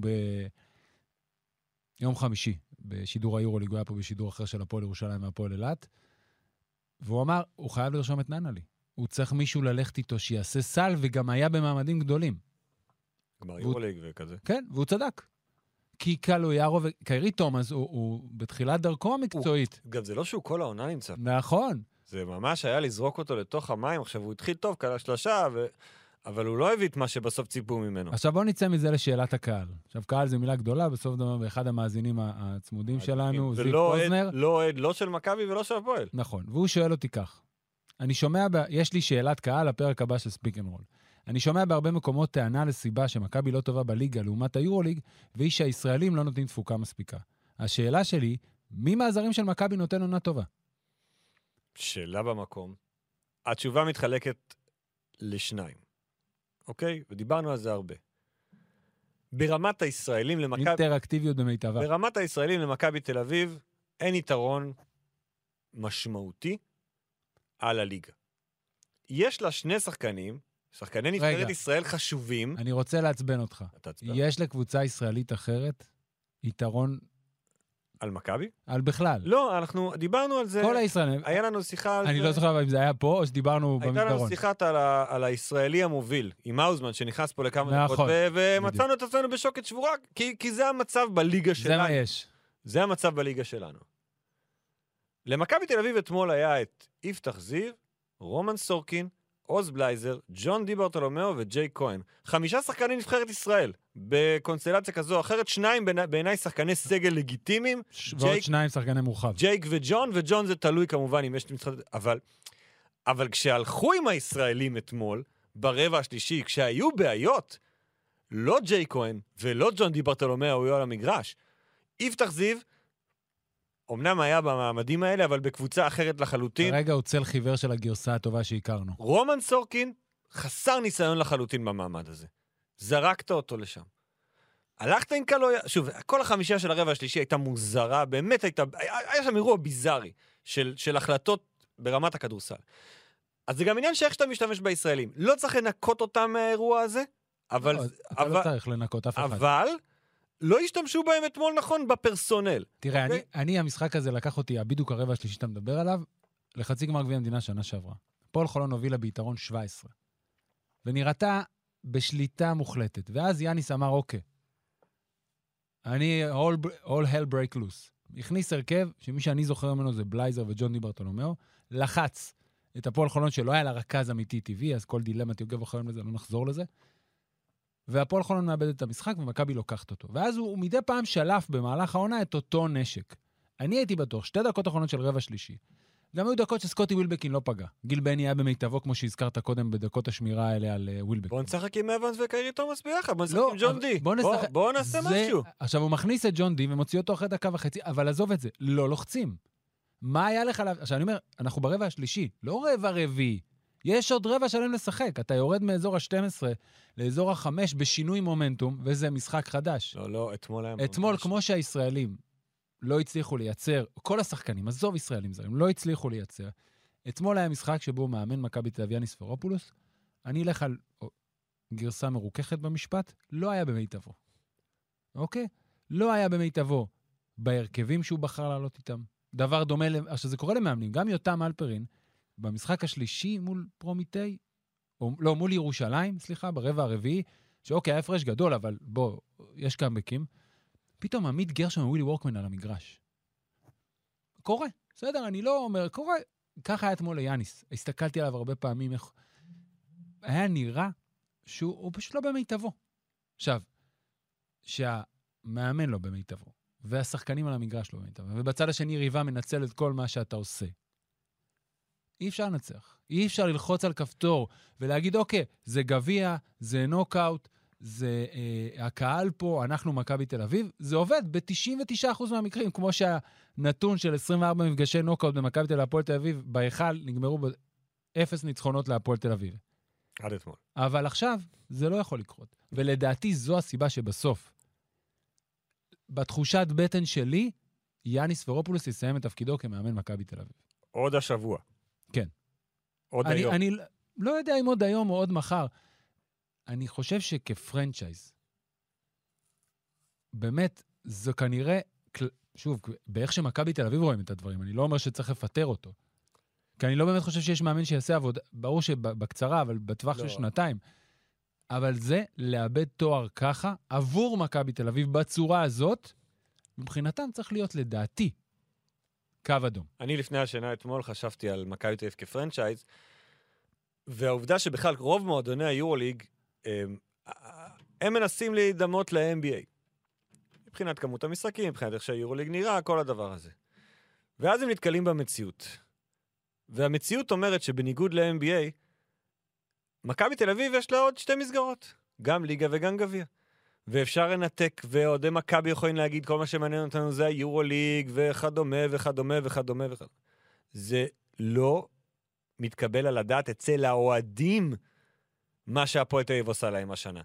Speaker 2: ביום חמישי, בשידור היורוליג, הוא היה פה בשידור אחר של הפועל ירושלים והפועל אילת, והוא אמר, הוא חייב לרשום את ננלי. הוא צריך מישהו ללכת איתו שיעשה סל, וגם היה במעמדים גדולים.
Speaker 3: גמר יורוליג וכזה.
Speaker 2: כן, והוא צדק. כי קלויארו וקיירי תומאס, הוא בתחילת דרכו המקצועית.
Speaker 3: גם זה לא שהוא כל העונה נמצא.
Speaker 2: נכון.
Speaker 3: זה ממש היה לזרוק אותו לתוך המים, עכשיו הוא התחיל טוב, קלה שלושה, אבל הוא לא הביא את מה שבסוף ציפו ממנו.
Speaker 2: עכשיו בוא נצא מזה לשאלת הקהל. עכשיו קהל זה מילה גדולה, בסוף דבר באחד המאזינים הצמודים שלנו, זיו פוזנר.
Speaker 3: ולא אוהד, לא של מכבי ולא של הפועל.
Speaker 2: נכון, והוא שואל אותי כך. אני שומע, יש לי שאלת קהל, הפרק הבא של ספיק אנד רול. אני שומע בהרבה מקומות טענה לסיבה שמכבי לא טובה בליגה לעומת היורוליג, והיא שהישראלים לא נותנים תפוקה מספיקה. השאלה שלי, מי מהזרים של מכבי נותן עונה טובה?
Speaker 3: שאלה במקום. התשובה מתחלקת לשניים. אוקיי? ודיברנו על זה הרבה. ברמת הישראלים למכבי...
Speaker 2: אינטראקטיביות במיטבה.
Speaker 3: ברמת הישראלים למכבי תל אביב, אין יתרון משמעותי על הליגה. יש לה שני שחקנים, שחקני נבחרת ישראל חשובים.
Speaker 2: אני רוצה לעצבן אותך. יש לקבוצה ישראלית אחרת יתרון...
Speaker 3: על מכבי?
Speaker 2: על בכלל.
Speaker 3: לא, אנחנו דיברנו על זה.
Speaker 2: כל הישראלים.
Speaker 3: היה לנו שיחה על זה.
Speaker 2: אני לא זוכר אם זה היה פה או שדיברנו במסדרון.
Speaker 3: הייתה לנו שיחה על הישראלי המוביל, עם האוזמן, שנכנס פה לכמה דקות, ומצאנו את עצמנו בשוקת שבורה, כי זה המצב בליגה שלנו.
Speaker 2: זה מה יש.
Speaker 3: זה המצב בליגה שלנו. למכבי תל אביב אתמול היה את יפתח זיו, רומן סורקין, עוז בלייזר, ג'ון די ברטולומיאו וג'יי כהן. 5 שחקני נבחרת ישראל, בקונסטלציה כזו או אחרת, 2 בעיניי שחקני סגל לגיטימיים.
Speaker 2: ועוד 2 שחקני מורחב.
Speaker 3: ג'ייק וג'ון זה תלוי כמובן אם יש משחק... אבל כשהלכו עם הישראלים אתמול, ברבע השלישי, כשהיו בעיות, לא ג'יי כהן ולא ג'ון די ברטולומיאו היו על המגרש. יפתח זיו, אמנם היה במעמדים האלה, אבל בקבוצה אחרת לחלוטין.
Speaker 2: כרגע הוא צל חיוור של הגרסה הטובה שהכרנו.
Speaker 3: רומן סורקין חסר ניסיון לחלוטין במעמד הזה. זרקת אותו לשם. הלכת עם קלויה, שוב, כל החמישה של הרבע השלישי הייתה מוזרה, באמת היה שם אירוע ביזארי של החלטות ברמת הכדורסל. אז זה גם עניין שאיך שאתה משתמש בישראלים. לא צריך לנקות אותם מהאירוע הזה, אבל...
Speaker 2: אתה לא צריך לנקות אף אחד.
Speaker 3: אבל... לא השתמשו בהם אתמול נכון בפרסונל.
Speaker 2: תראה, אני המשחק הזה לקח אותי, בדיוק הרבע השלישי שאתה מדבר עליו, לחצי גמר גביע המדינה שנה שעברה. הפועל חולון הובילה ביתרון 17. ונראתה בשליטה מוחלטת. ואז יאניס אמר, אוקיי, אני all hell break loose. הכניס הרכב, שמי שאני זוכר ממנו זה בלייזר וג'ון די ברטולומיאו, לחץ את הפועל חולון שלא היה לה רכז אמיתי טבעי, אז כל דילמת יוגב אחרים לזה, לא נחזור לזה. והפועל חולון מאבד את המשחק, ומכבי לוקחת אותו. ואז הוא מדי פעם שלף במהלך העונה את אותו נשק. אני הייתי בטוח, 2 דקות אחרונות של רבע שלישי. גם היו דקות שסקוטי ווילבקין לא פגע. גיל בני היה במיטבו, כמו שהזכרת קודם, בדקות השמירה האלה על ווילבקין.
Speaker 3: בוא נשחק עם אבנס וקיירי תומאס ביחד, בוא נשחק עם ג'ון די. בוא נעשה משהו.
Speaker 2: עכשיו, הוא מכניס את ג'ון די ומוציא אותו אחרי דקה וחצי, אבל עזוב את זה, לא לוחצים. מה היה לך? עכשיו, אני אומר, אנחנו ברבע השלישי, לא רבע רביעי. יש עוד רבע שלם לשחק. אתה יורד מאזור ה-12 לאזור ה-5 בשינוי מומנטום, וזה משחק חדש.
Speaker 3: לא, אתמול היה...
Speaker 2: אתמול, כמו שהישראלים לא הצליחו לייצר, כל השחקנים, עזוב ישראלים זרים, לא הצליחו לייצר. אתמול היה משחק שבו מאמן מכבי תל אביב יאניס פרופולוס, אני אלך על גרסה מרוככת במשפט, לא היה במיטבו. אוקיי? לא היה במיטבו בהרכבים שהוא בחר לעלות איתם. דבר דומה, עכשיו זה קורה למאמנים, גם יותם אלפרין, במשחק השלישי מול פרומיטי, או לא, מול ירושלים, סליחה, ברבע הרביעי, שאוקיי, ההפרש גדול, אבל בוא, יש קאמבקים, פתאום עמית גרשון ווילי וורקמן על המגרש. קורה, בסדר, אני לא אומר, קורה. ככה היה אתמול ליאניס. הסתכלתי עליו הרבה פעמים, איך... היה נראה שהוא פשוט לא במיטבו. עכשיו, שהמאמן לא במיטבו, והשחקנים על המגרש לא במיטבו, ובצד השני ריבה מנצל את כל מה שאתה עושה. אי אפשר לנצח. אי אפשר ללחוץ על כפתור ולהגיד, אוקיי, זה גביע, זה נוקאוט, זה הקהל פה, אנחנו מכבי תל אביב. זה עובד ב-99% מהמקרים, כמו שהנתון של 24 מפגשי נוקאוט במכבי תל הפועל תל אביב, בהיכל נגמרו ב-0 ניצחונות להפועל תל אביב.
Speaker 3: עד אתמול.
Speaker 2: אבל עכשיו זה לא יכול לקרות. ולדעתי זו הסיבה שבסוף, בתחושת בטן שלי, יאניס ספרופולוס יסיים את תפקידו כמאמן מכבי תל אביב.
Speaker 3: עוד השבוע.
Speaker 2: כן.
Speaker 3: עוד היום.
Speaker 2: אני לא יודע אם עוד היום או עוד מחר. אני חושב שכפרנצ'ייז, באמת, זו כנראה, שוב, באיך שמכבי תל אביב רואים את הדברים, אני לא אומר שצריך לפטר אותו. כי אני לא באמת חושב שיש מאמן שיעשה עבודה, ברור שבקצרה, אבל בטווח של שנתיים. אבל זה לאבד תואר ככה, עבור מכבי תל אביב בצורה הזאת, מבחינתם צריך להיות לדעתי קו אדום.
Speaker 3: אני לפני השנה אתמול חשבתי על מכבי תל אביב כפרנצ'ייז, והעובדה שבכלל רוב מועדוני היורוליג, הם מנסים להידמות ל-NBA. מבחינת כמות המשחקים, מבחינת איך שהיורוליג נראה, כל הדבר הזה. ואז הם נתקלים במציאות. והמציאות אומרת שבניגוד ל-NBA, מכבי תל אביב יש לה עוד 2 מסגרות. גם ליגה וגם גביע. ואפשר לנתק, ועודי מכבי יכולים להגיד, כל מה שמעניין אותנו זה היורוליג, וכדומה, וכדומה, וכדומה, וכדומה. זה לא מתקבל על הדעת אצל האוהדים, מה שהפועל תל אביב עושה להם השנה.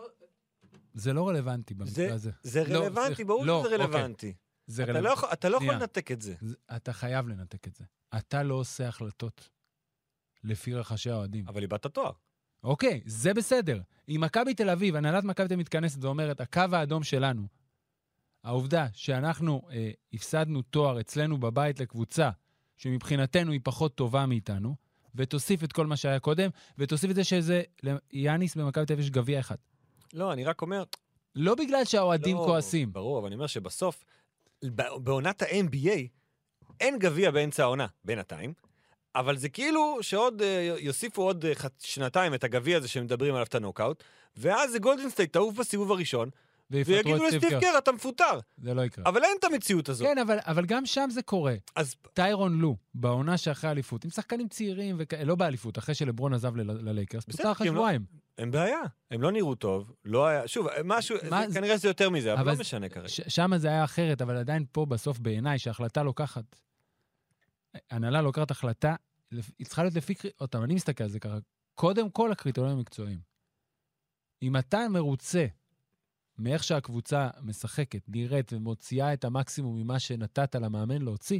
Speaker 2: זה לא רלוונטי במקרה הזה.
Speaker 3: זה רלוונטי, ברור שזה רלוונטי. אתה לא יכול לנתק את זה.
Speaker 2: אתה חייב לנתק את זה. אתה לא עושה החלטות לפי רחשי האוהדים.
Speaker 3: אבל איבדת תואר.
Speaker 2: אוקיי, זה בסדר. אם מכבי תל אביב, הנהלת מכבי תל אביב מתכנסת ואומרת, הקו האדום שלנו, העובדה שאנחנו הפסדנו תואר אצלנו בבית לקבוצה, שמבחינתנו היא פחות טובה מאיתנו, ותוסיף את כל מה שהיה קודם, ותוסיף את זה שזה, יאניס במכבי תל אביב יש גביע אחד.
Speaker 3: לא, אני רק אומר...
Speaker 2: לא בגלל שהאוהדים כועסים.
Speaker 3: ברור, אבל אני אומר שבסוף, בעונת ה-NBA, אין גביע באמצע העונה, בינתיים, אבל זה כאילו שעוד יוסיפו עוד שנתיים את הגביע הזה שמדברים עליו את הנוקאוט, ואז זה גולדן סטייט תעוף בסיבוב הראשון, ויגידו לסטיב קר, אתה מפוטר.
Speaker 2: זה לא יקרה.
Speaker 3: אבל אין את המציאות הזאת.
Speaker 2: כן, אבל גם שם זה קורה. אז טיירון לו, בעונה שאחרי האליפות, עם שחקנים צעירים, לא באליפות, אחרי שלברון עזב ללייקרס, פוטר אחרי שבועיים.
Speaker 3: אין בעיה, הם לא נראו טוב, לא היה, שוב, משהו, כנראה זה יותר מזה, אבל לא משנה כרגע.
Speaker 2: שם זה היה אחרת, אבל עדיין פה בסוף בעיניי, שההחלטה לוקחת, הנהלה לוקחת החלטה, היא צריכה להיות לפי, אותם, אני מסתכל על זה ככה, קודם כל הקריטריונים המקצועיים. אם אתה מרוצה מאיך שהקבוצה משחקת, נראית ומוציאה את המקסימום ממה שנתת למאמן להוציא,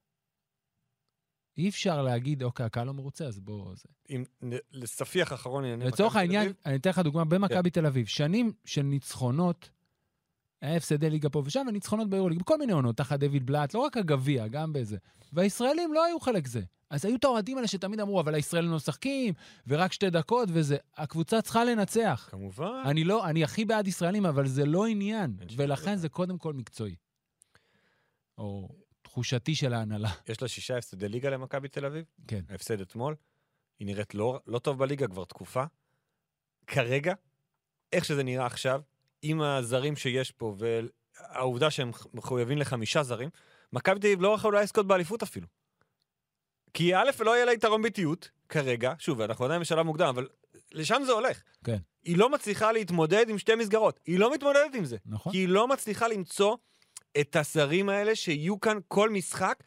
Speaker 2: אי אפשר להגיד, אוקיי, הקהל לא מרוצה, אז בוא...
Speaker 3: אם לספיח האחרון...
Speaker 2: לצורך העניין, אני אתן לך דוגמה, במכבי תל אביב, שנים של ניצחונות, היה הפסדי ליגה פה ושם, וניצחונות ביורוליג, בכל מיני עונות, תחת דויד בלאט, לא רק הגביע, גם בזה. והישראלים לא היו חלק זה. אז היו את האוהדים האלה שתמיד אמרו, אבל הישראלים לא משחקים, ורק 2 דקות, וזה. הקבוצה צריכה לנצח.
Speaker 3: כמובן.
Speaker 2: אני הכי בעד ישראלים, אבל זה לא עניין. ולכן זה קודם כל מקצועי. או תחושתי של ההנהלה.
Speaker 3: יש לה 6 הפסדי ליגה למכבי תל אביב?
Speaker 2: כן.
Speaker 3: ההפסד אתמול. היא נראית לא טוב בליגה כבר תקופה. כרגע, איך שזה נראה עכשיו, עם הזרים שיש פה, והעובדה שהם מחויבים ל5 זרים, מכבי תל אביב לא יכולה לזכות באליפות אפילו. כי א' לא יהיה לה יתרון ביתיות, כרגע, שוב, אנחנו עדיין בשלב מוקדם, אבל לשם זה הולך.
Speaker 2: כן.
Speaker 3: היא לא מצליחה להתמודד עם 2 מסגרות. היא לא מתמודדת עם זה.
Speaker 2: נכון.
Speaker 3: כי היא לא מצליחה למצוא את הזרים האלה שיהיו כאן כל משחק,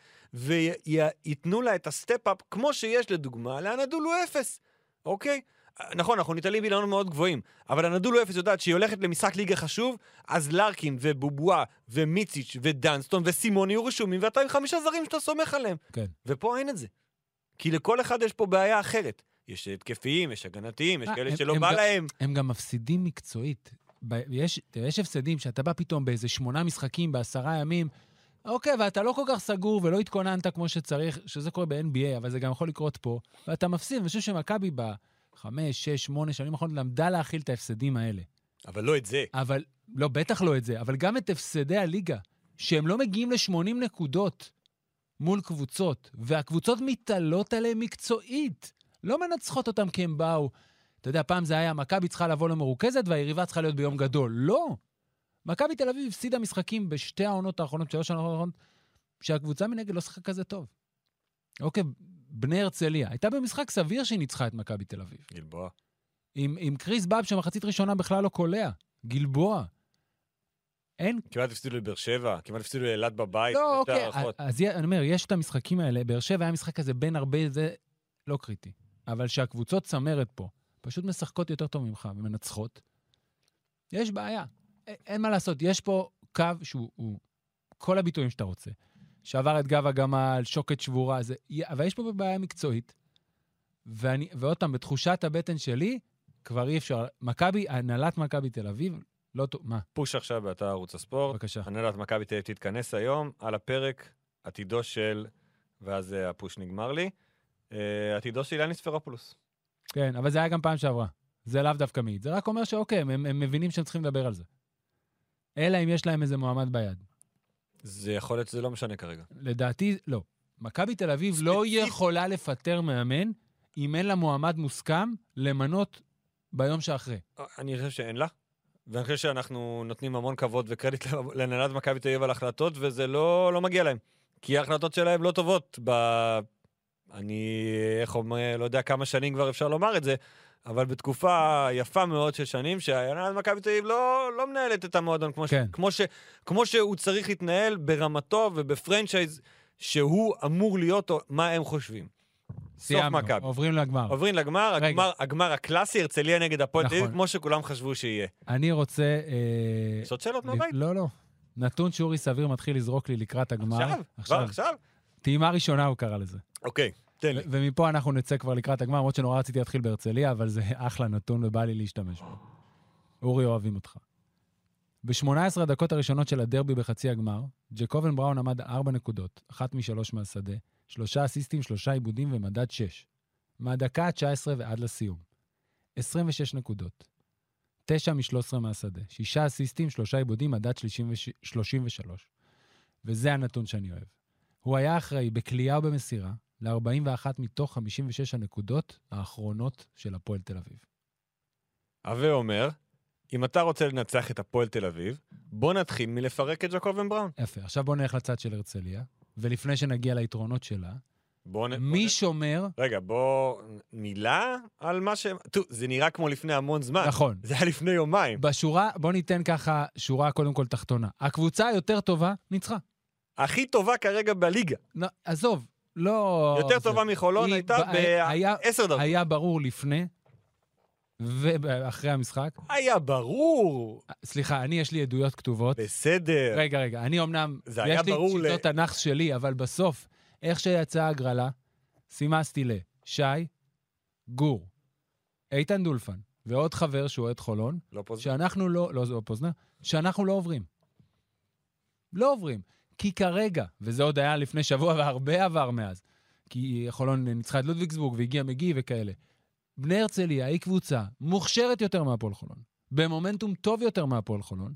Speaker 3: ויתנו לה את הסטפ-אפ, כמו שיש לדוגמה, לאנדולו 0. אוקיי? נכון, אנחנו ניתלים בילונות מאוד גבוהים, אבל הנדולו 0 יודעת שהיא הולכת למשחק ליגה חשוב, אז לרקין ובובואה ומיציץ' ודנסטון וסימון יהיו רשומים, ואתה עם 5 זרים שאתה סומך עליהם.
Speaker 2: כן.
Speaker 3: ופה אין את זה. כי לכל אחד יש פה בעיה אחרת. יש התקפיים, יש הגנתיים, יש כאלה שלא בא להם.
Speaker 2: הם גם מפסידים מקצועית. יש הפסדים שאתה בא פתאום באיזה 8 משחקים, ב10 ימים, אוקיי, ואתה לא כל כך סגור ולא התכוננת כמו שצריך, שזה קורה ב-NBA, אבל זה גם יכול לקרות פה, ואתה מפסיד. אני חושב שמכבי ב5, 6, 8 שנים האחרונות למדה להכיל את ההפסדים האלה.
Speaker 3: אבל לא את זה.
Speaker 2: אבל, לא, בטח לא את זה, אבל גם את הפסדי הליגה, שהם לא מגיעים ל80 נקודות מול קבוצות, והקבוצות מתעלות עליהם מקצועית. לא מנצחות אותם כי הם באו. אתה יודע, פעם זה היה, מכבי צריכה לבוא למרוכזת, והיריבה צריכה להיות ביום גדול. לא. מכבי תל אביב הפסידה משחקים בשתי העונות האחרונות, 3 העונות האחרונות, שהקבוצה מנגד לא שחקה כזה טוב. אוקיי, בני הרצליה. הייתה במשחק סביר שהיא ניצחה את מכבי תל אביב.
Speaker 3: גלבוע.
Speaker 2: עם קריס באב שמחצית ראשונה בכלל לא קולע. גלבוע. אין...
Speaker 3: כמעט הפסידו לבאר שבע, כמעט הפסידו לאילת בבית.
Speaker 2: לא, אוקיי. אז אני אומר, יש את המשחקים האלה. באר שבע היה משחק כזה בין הרבה, זה לא קריטי. אבל שהקבוצות צמרת פה, פשוט משחקות יותר טוב ממך ומנצחות, יש בעיה. אין מה לעשות. יש פה קו שהוא כל הביטויים שאתה רוצה. שעבר את גב הגמל, שוקת שבורה, אבל יש פה בעיה מקצועית. ועוד פעם, בתחושת הבטן שלי, כבר אי אפשר. הנהלת מכבי תל אביב, לא טוב, מה?
Speaker 3: פוש עכשיו באתר ערוץ הספורט.
Speaker 2: בבקשה.
Speaker 3: הנהלת מכבי תל אביב תתכנס היום, על הפרק עתידו של, ואז הפוש נגמר לי, עתידו של אילן ספרופולוס.
Speaker 2: כן, אבל זה היה גם פעם שעברה. זה לאו דווקא מעיד. זה רק אומר שאוקיי, הם מבינים שהם צריכים לדבר על זה. אלא אם יש להם איזה מועמד ביד.
Speaker 3: זה יכול להיות שזה לא משנה כרגע.
Speaker 2: לדעתי, לא. מכבי תל אביב לא יכולה לפטר מאמן אם אין לה מועמד מוסכם למנות ביום שאחרי.
Speaker 3: אני חושב שאין לה, ואני חושב שאנחנו נותנים המון כבוד וקרדיט להנהלת מכבי תל אביב על החלטות, וזה לא מגיע להם. כי ההחלטות שלהם לא טובות. אני, לא יודע כמה שנים כבר אפשר לומר את זה, אבל בתקופה יפה מאוד של שנים, שהנהלת מכבי תל אביב לא מנהלת את המועדון כמו שהוא צריך להתנהל ברמתו ובפרנצ'ייז שהוא אמור להיות, מה הם חושבים.
Speaker 2: סיימנו, עוברים לגמר.
Speaker 3: עוברים לגמר, הגמר הקלאסי, הרצליה נגד הפועל תל אביב, כמו שכולם חשבו שיהיה.
Speaker 2: אני רוצה...
Speaker 3: יש עוד שאלות מהבית?
Speaker 2: לא. נתון שאורי סביר מתחיל לזרוק לי לקראת הגמר.
Speaker 3: עכשיו?
Speaker 2: טעימה ראשונה הוא קרא לזה.
Speaker 3: אוקיי, תן לי.
Speaker 2: ומפה אנחנו נצא כבר לקראת הגמר, למרות שנורא רציתי להתחיל בהרצליה, אבל זה אחלה נתון ובא לי להשתמש בו. אורי, אוהבים אותך. ב-18 הדקות הראשונות של הדרבי בחצי הגמר, ג'קובן בראון עמד 4 נקודות, 1 מ-3 מהשדה, 3 אסיסטים, 3 עיבודים ומדד 6. מהדקה ה-19 ועד לסיום. 26 נקודות. 9 מ-13 מהשדה, 6 אסיסטים, 3 עיבודים, מדד 33. וזה הנתון שאני אוהב. הוא היה אחראי בקליעה ובמסירה ל-41 מתוך 56 הנקודות האחרונות של הפועל תל אביב.
Speaker 3: הווה אומר, אם אתה רוצה לנצח את הפועל תל אביב, בוא נתחיל מלפרק את ג'קובן בראון.
Speaker 2: יפה, עכשיו בוא נלך לצד של הרצליה, ולפני שנגיע ליתרונות שלה, מי שומר...
Speaker 3: רגע, בוא מילה על מה ש... זה נראה כמו לפני המון זמן.
Speaker 2: נכון.
Speaker 3: זה היה לפני יומיים.
Speaker 2: בשורה, בוא ניתן ככה שורה קודם כל תחתונה. הקבוצה היותר טובה ניצחה.
Speaker 3: הכי טובה כרגע בליגה.
Speaker 2: עזוב, לא...
Speaker 3: יותר טובה מחולון הייתה ב10 דקות.
Speaker 2: היה ברור לפני ואחרי המשחק.
Speaker 3: היה ברור.
Speaker 2: סליחה, יש לי עדויות כתובות.
Speaker 3: בסדר.
Speaker 2: רגע, אני אמנם... יש לי שיטות הנח שלי, אבל בסוף, איך שיצאה הגרלה, סימסתי לשי, גור, איתן דולפן, ועוד חבר שהוא אוהד חולון, שאנחנו שאנחנו לא עוברים. לא עוברים. כי כרגע, וזה עוד היה לפני שבוע והרבה עבר מאז, כי חולון ניצחה את לודוויגסבורג והגיע מגי וכאלה. בני הרצליה היא קבוצה מוכשרת יותר מהפועל חולון, במומנטום טוב יותר מהפועל חולון.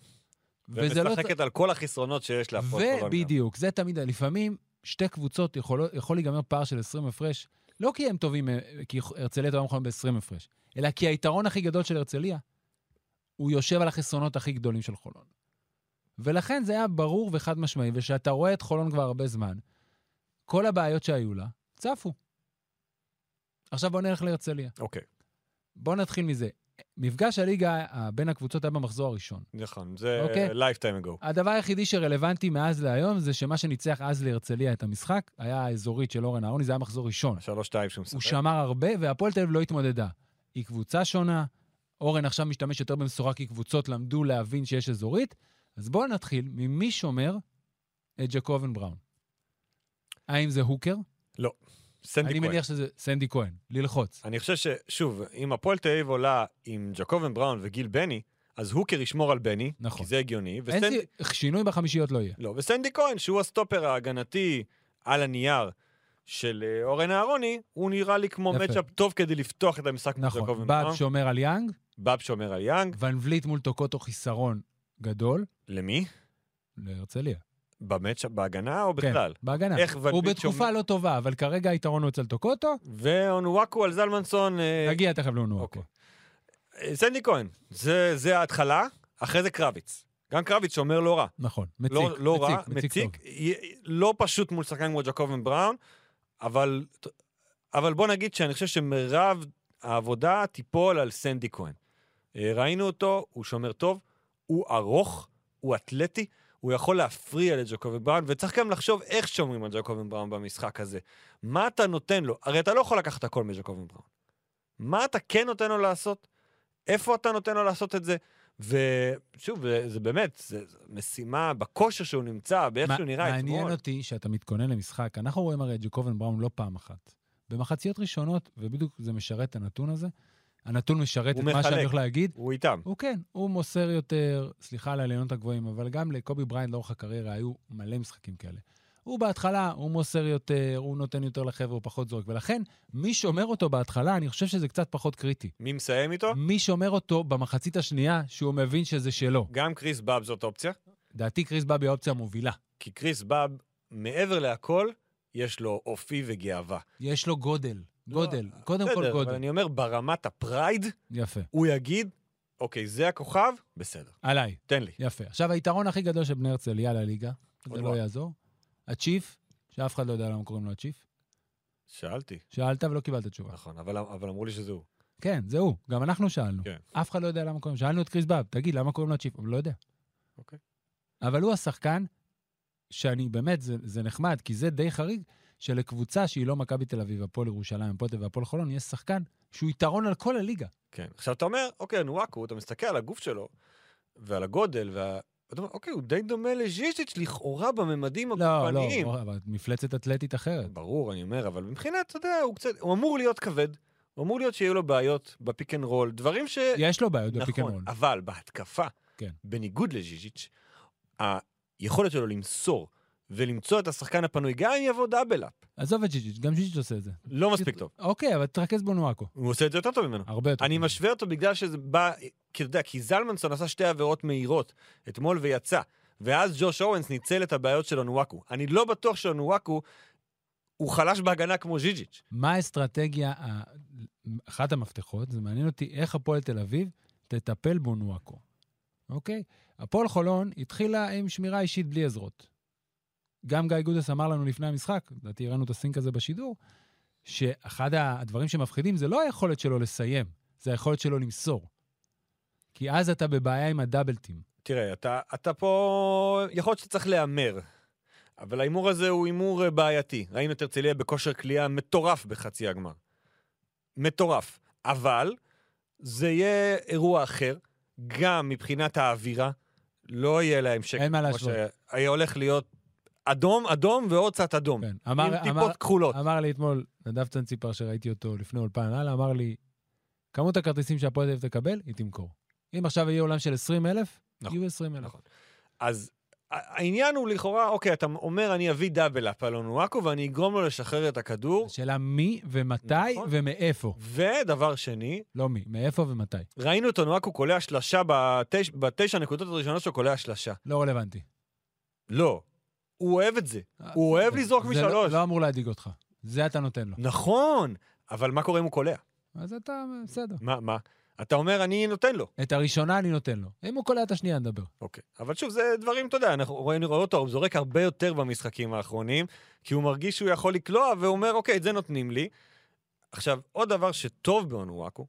Speaker 3: ומשחקת על כל החסרונות שיש להפועל חולון.
Speaker 2: ובדיוק, זה תמיד, לפעמים שתי קבוצות יכול להיגמר פער של 20 הפרש, לא כי הם טובים, כי הרצליה טובה חולון ב-20 הפרש, אלא כי היתרון הכי גדול של הרצליה, הוא יושב על החסרונות הכי גדולים של חולון. ולכן זה היה ברור וחד משמעי, ושאתה רואה את חולון כבר הרבה זמן, כל הבעיות שהיו לה, צפו. עכשיו בוא נלך להרצליה.
Speaker 3: אוקיי.
Speaker 2: בוא נתחיל מזה. מפגש הליגה בין הקבוצות היה במחזור הראשון.
Speaker 3: נכון, זה lifetime ago.
Speaker 2: הדבר היחידי שרלוונטי מאז להיום, זה שמה שניצח אז להרצליה את המשחק, היה האזורית של אורן אהרוני, זה היה מחזור ראשון.
Speaker 3: 3-2 שהוא משחק.
Speaker 2: הוא שמר הרבה, והפועל תל אביב לא התמודדה. היא קבוצה שונה, אורן עכשיו משתמש יותר במשורה, כי קבוצות למדו להבין שיש אזורית, אז בואו נתחיל ממי שומר את ג'קובן בראון. האם זה הוקר?
Speaker 3: לא. סנדי
Speaker 2: אני
Speaker 3: כהן.
Speaker 2: מניח שזה סנדי כהן, ללחוץ.
Speaker 3: אני חושב ששוב, אם הפועל תל אביב עולה עם ג'קובן בראון וגיל בני, אז הוקר ישמור על בני,
Speaker 2: נכון.
Speaker 3: כי זה הגיוני.
Speaker 2: שינוי בחמישיות לא יהיה.
Speaker 3: לא, וסנדי כהן, שהוא הסטופר ההגנתי על הנייר של אורן אהרוני, הוא נראה לי כמו מצ'אפ טוב כדי לפתוח את המשחק מול ג'קובן בראון.
Speaker 2: נכון, בב שומר על יאנג.
Speaker 3: בב שומר על יאנג.
Speaker 2: ון וליט מול טוקוטו חיסרון גדול.
Speaker 3: למי?
Speaker 2: להרצליה.
Speaker 3: במצ'אפ, בהגנה או בכלל?
Speaker 2: כן, בהגנה. הוא בתקופה לא טובה, אבל כרגע היתרון הוא אצל טוקוטו.
Speaker 3: ואונוואקו על זלמנסון...
Speaker 2: נגיע תכף לאונוואקו.
Speaker 3: סנדי כהן, זה ההתחלה, אחרי זה קרביץ. גם קרביץ שאומר לא רע.
Speaker 2: נכון,
Speaker 3: מציק טוב. לא פשוט מול שחקן כמו ג'קובן בראון, אבל בוא נגיד שאני חושב שמרב העבודה תיפול על סנדי כהן. ראינו אותו, הוא שומר טוב, הוא ארוך, הוא אתלטי, הוא יכול להפריע לג'קובי בראון, וצריך גם לחשוב איך שומרים על ג'קובי בראון במשחק הזה. מה אתה נותן לו? הרי אתה לא יכול לקחת הכל מג'קובי בראון. מה אתה כן נותן לו לעשות? איפה אתה נותן לו לעשות את זה? ושוב, זה באמת, זה משימה בכושר שהוא נמצא, באיך שהוא נראה אתמול.
Speaker 2: מעניין אותי שאתה מתכונן למשחק. אנחנו רואים הרי ג'קובי בראון לא פעם אחת. במחציות ראשונות, ובדיוק זה משרת את הנתון הזה, הנתון משרת את מה שאני הולך להגיד.
Speaker 3: הוא איתם.
Speaker 2: הוא כן, הוא מוסר יותר, סליחה על העליונות הגבוהים, אבל גם לקובי בריינט לאורך הקריירה היו מלא משחקים כאלה. הוא בהתחלה, הוא מוסר יותר, הוא נותן יותר לחבר'ה, הוא פחות זורק, ולכן מי שומר אותו בהתחלה, אני חושב שזה קצת פחות קריטי.
Speaker 3: מי מסיים איתו?
Speaker 2: מי שומר אותו במחצית השנייה, שהוא מבין שזה שלו.
Speaker 3: גם קריס באב זאת אופציה?
Speaker 2: דעתי קריס באב היא האופציה המובילה.
Speaker 3: כי קריס באב, מעבר להכל, יש לו אופי וגאווה.
Speaker 2: יש לו גודל. קודם כל גודל.
Speaker 3: אבל אני אומר, ברמת הפרייד,
Speaker 2: יפה.
Speaker 3: הוא יגיד, אוקיי, זה הכוכב, בסדר.
Speaker 2: עליי.
Speaker 3: תן לי.
Speaker 2: יפה. עכשיו, היתרון הכי גדול של בני הרצליה לליגה, זה לא יעזור. הצ'יף, שאף אחד לא יודע למה קוראים לו הצ'יף.
Speaker 3: שאלתי.
Speaker 2: שאלת ולא קיבלת תשובה.
Speaker 3: נכון, אבל אמרו לי שזה הוא.
Speaker 2: כן, זה הוא. גם אנחנו שאלנו.
Speaker 3: כן.
Speaker 2: אף אחד לא יודע למה קוראים. שאלנו את קריס באב, תגיד, למה קוראים לו הצ'יף? הוא לא יודע.
Speaker 3: אוקיי.
Speaker 2: אבל הוא השחקן שאני באמת, זה נחמד, כי זה די חריג, שלקבוצה שהיא לא מכבי תל אביב, הפועל ירושלים, הפועל תל אביב והפועל חולון, יש שחקן שהוא יתרון על כל הליגה.
Speaker 3: כן. עכשיו אתה אומר, אוקיי, נואקו, אתה מסתכל על הגוף שלו, ועל הגודל, אתה אומר, אוקיי, הוא די דומה לז'יז'יץ' לכאורה בממדים הגופניים.
Speaker 2: לא, אבל מפלצת אתלטית אחרת.
Speaker 3: ברור, אני אומר, אבל מבחינת, אתה יודע, הוא אמור להיות כבד, הוא אמור להיות שיהיו לו בעיות בפיק אנד רול, דברים ש...
Speaker 2: יש לו בעיות בפיק אנד רול.
Speaker 3: נכון, אבל בהתקפה,
Speaker 2: כן.
Speaker 3: בניגוד לז'יז'יץ', היכולת שלו למסור ולמצוא את השחקן הפנוי, גם אם יבוא דאבל-אפ.
Speaker 2: עזוב את ז'יז'יץ', גם ז'יז'יץ' עושה את זה.
Speaker 3: לא מספיק טוב.
Speaker 2: אוקיי, אבל תרכז בו נואקו.
Speaker 3: הוא עושה את זה יותר טוב ממנו.
Speaker 2: הרבה יותר.
Speaker 3: אני משווה אותו בגלל שזה בא, כי אתה יודע, כי זלמנסון עשה 2 עבירות מהירות אתמול ויצא, ואז ג'וש אורנס ניצל את הבעיות של נואקו. אני לא בטוח שנואקו הוא חלש בהגנה כמו ז'יז'יץ'.
Speaker 2: מה האסטרטגיה, אחת המפתחות, זה מעניין אותי איך הפועל תל אביב תטפל בו נואקו. אוקיי? הפועל חולון התחילה עם שמירה אישית בלי עזרות. גם גיא גודס אמר לנו לפני המשחק, לדעתי הראינו את הסינק הזה בשידור, שאחד הדברים שמפחידים זה לא היכולת שלו לסיים, זה היכולת שלו למסור. כי אז אתה בבעיה עם הדאבלטים.
Speaker 3: תראה, אתה פה, יכול להיות שאתה צריך לאמר, אבל האימור הזה הוא אימור בעייתי. ראינו את הרצליה בכושר קליעה מטורף בחצי הגמר. מטורף. אבל זה יהיה אירוע אחר, גם מבחינת האווירה, לא יהיה להם שקט.
Speaker 2: אין מה להשוות.
Speaker 3: היה הולך להיות אדום ועוד קצת אדום.
Speaker 2: כן.
Speaker 3: עם טיפות כחולות.
Speaker 2: אמר לי אתמול, נדב צנציפר שראיתי אותו לפני אולפן, אמר לי, כמות הכרטיסים שהפועל תל אביב תקבל, היא תמכור. אם עכשיו יהיה עולם של 20,000, יהיו 20,000.
Speaker 3: נכון. אז העניין הוא לכאורה, אוקיי, אתה אומר, אני אביא דאבל-אפ על נואקו, ואני אגרום לו לשחרר את הכדור.
Speaker 2: השאלה מי ומתי נכון. ומאיפה.
Speaker 3: ודבר שני,
Speaker 2: לא מי, מאיפה ומתי.
Speaker 3: ראינו את נואקו קולע שלשה ב9 נקודות הראשונות שלו קולע שלשה.
Speaker 2: לא רלוונטי.
Speaker 3: לא. הוא אוהב את זה. הוא אוהב לזרוק משלוש.
Speaker 2: זה לא אמור להדיג אותך. זה אתה נותן לו.
Speaker 3: נכון. אבל מה קורה אם הוא קולע?
Speaker 2: אז אתה, בסדר.
Speaker 3: מה? אתה אומר, אני נותן לו.
Speaker 2: את הראשונה אני נותן לו. אם הוא קולע את השנייה, נדבר.
Speaker 3: אוקיי. אבל שוב, זה דברים, אתה יודע, אנחנו רואים אותו, הוא זורק הרבה יותר במשחקים האחרונים, כי הוא מרגיש שהוא יכול לקלוע, והוא אומר, אוקיי, את זה נותנים לי. עכשיו, עוד דבר שטוב באונואקו,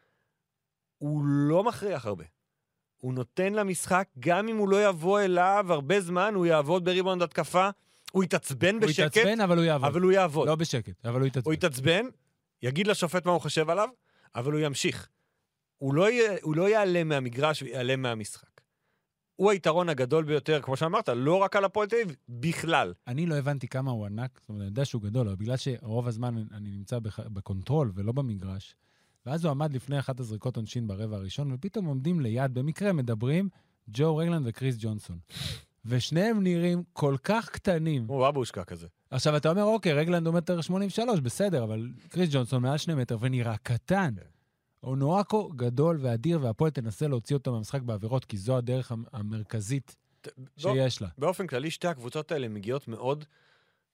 Speaker 3: הוא לא מכריח הרבה. הוא נותן למשחק, גם אם הוא לא יבוא אליו הרבה זמן, הוא יעבוד בריבאונד התקפה, הוא יתעצבן בשקט. הוא
Speaker 2: יתעצבן, אבל הוא יעבוד. לא בשקט, אבל הוא יתעצבן.
Speaker 3: הוא יתעצבן, יגיד לשופט מה הוא חושב עליו, אבל הוא ימשיך. הוא לא יעלה מהמגרש, הוא יעלה מהמשחק. הוא היתרון הגדול ביותר, כמו שאמרת, לא רק על הפועל תל אביב, בכלל.
Speaker 2: אני לא הבנתי כמה הוא ענק, זאת אומרת, אני יודע שהוא גדול, אבל בגלל שרוב הזמן אני נמצא בקונטרול ולא במגרש, ואז הוא עמד לפני אחת הזריקות עונשין ברבע הראשון, ופתאום עומדים ליד, במקרה מדברים, ג'ו רגלנד וקריס ג'ונסון. ושניהם נראים כל כך קטנים.
Speaker 3: הוא אבושקה כזה.
Speaker 2: עכשיו אתה אומר, אוקיי, רגלנד הוא 1.83, בסדר, אבל קריס ג'ונסון מעל 2 מטר ונראה קטן. אונואקו גדול ואדיר, והפועל תנסה להוציא אותו מהמשחק בעבירות, כי זו הדרך המרכזית שיש לה.
Speaker 3: באופן כללי, שתי הקבוצות האלה מגיעות מאוד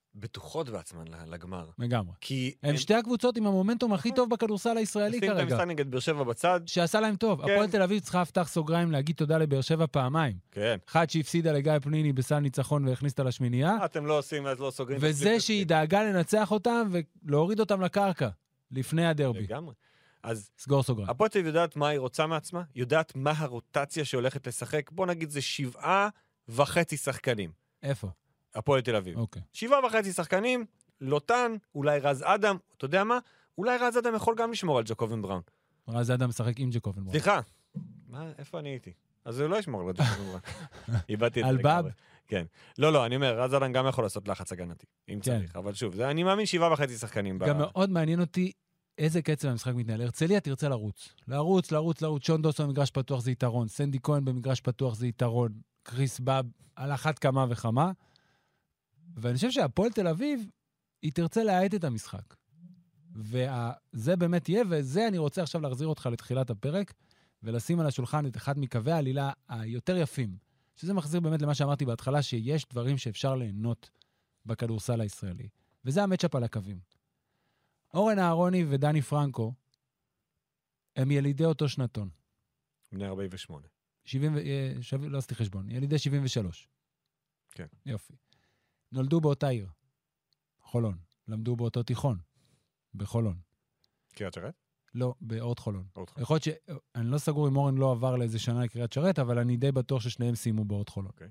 Speaker 3: בטוחות בעצמן לגמר.
Speaker 2: לגמרי.
Speaker 3: כי
Speaker 2: הם שתי הקבוצות עם המומנטום הכי טוב בכדורסל הישראלי
Speaker 3: שים את
Speaker 2: כרגע.
Speaker 3: המשחק נגד באר שבע בצד.
Speaker 2: שעשה להם טוב.
Speaker 3: כן.
Speaker 2: הפועל תל אביב צריכה לפתח סוגריים להגיד תודה לבאר שבע פעמיים.
Speaker 3: כן.
Speaker 2: אחד שהפסידה לגיא פניני בסל ניצחון והכניס אותה לשמינייה,
Speaker 3: אתם לא עושים, אז לא סוגרים.
Speaker 2: וזה שהיא דאגה לנצח אותם ולהוריד אותם לקרקע, לפני הדרבי.
Speaker 3: לגמרי. אז
Speaker 2: סגור סוגריים.
Speaker 3: הפועל תל אביב יודעת מה היא רוצה מעצמה, יודעת מה הרוטציה שהולכת לשחק, בוא נגיד זה 7.5 שחקנים.
Speaker 2: איפה?
Speaker 3: הפועל תל אביב.
Speaker 2: אוקיי.
Speaker 3: 7.5 שחקנים, לוטן, אולי רז אדם, אתה יודע מה? אולי רז אדם יכול גם לשמור על ג'קובן בראון.
Speaker 2: רז אדם משחק עם ג'קובן בראון.
Speaker 3: סליחה. מה, איפה אני הייתי? אז הוא לא ישמור על ג'קובן בראון. איבדתי את זה
Speaker 2: אלבב?
Speaker 3: לגמרי. כן. לא, אני אומר, רז אדם גם יכול לעשות לחץ הגנתי, אם צריך. אבל שוב, אני מאמין 7.5 שחקנים.
Speaker 2: גם מאוד מעניין אותי איזה קצב המשחק מתנהל. הרצליה תרצה לרוץ. שון דוסון במגרש פתוח זה יתרון, סנדי כהן במגרש פתוח זה יתרון, קריס באב על אחת כמה וכמה, ואני חושב שהפועל תל אביב היא תרצה להאט את המשחק. וזה באמת יהיה, וזה אני רוצה עכשיו להחזיר אותך לתחילת הפרק, ולשים על השולחן את אחד מקווי העלילה היותר יפים, שזה מחזיר באמת למה שאמרתי בהתחלה, שיש דברים שאפשר ליהנות בכדורסל הישראלי. וזה המצ'אפ על הקווים. אורן אהרוני ודני פרנקו הם ילידי אותו שנתון.
Speaker 3: בני 48.
Speaker 2: לא עשיתי חשבון, ילידי 73.
Speaker 3: כן.
Speaker 2: יופי. נולדו באותה עיר, חולון. למדו באותו תיכון, בחולון.
Speaker 3: קריית שרת?
Speaker 2: לא, באורט חולון.
Speaker 3: אורט חולון.
Speaker 2: יכול להיות אני לא סגור אם אורן לא עבר לאיזה שנה לקריית שרת, אבל אני די בטוח ששניהם סיימו באורט חולון.
Speaker 3: אוקיי.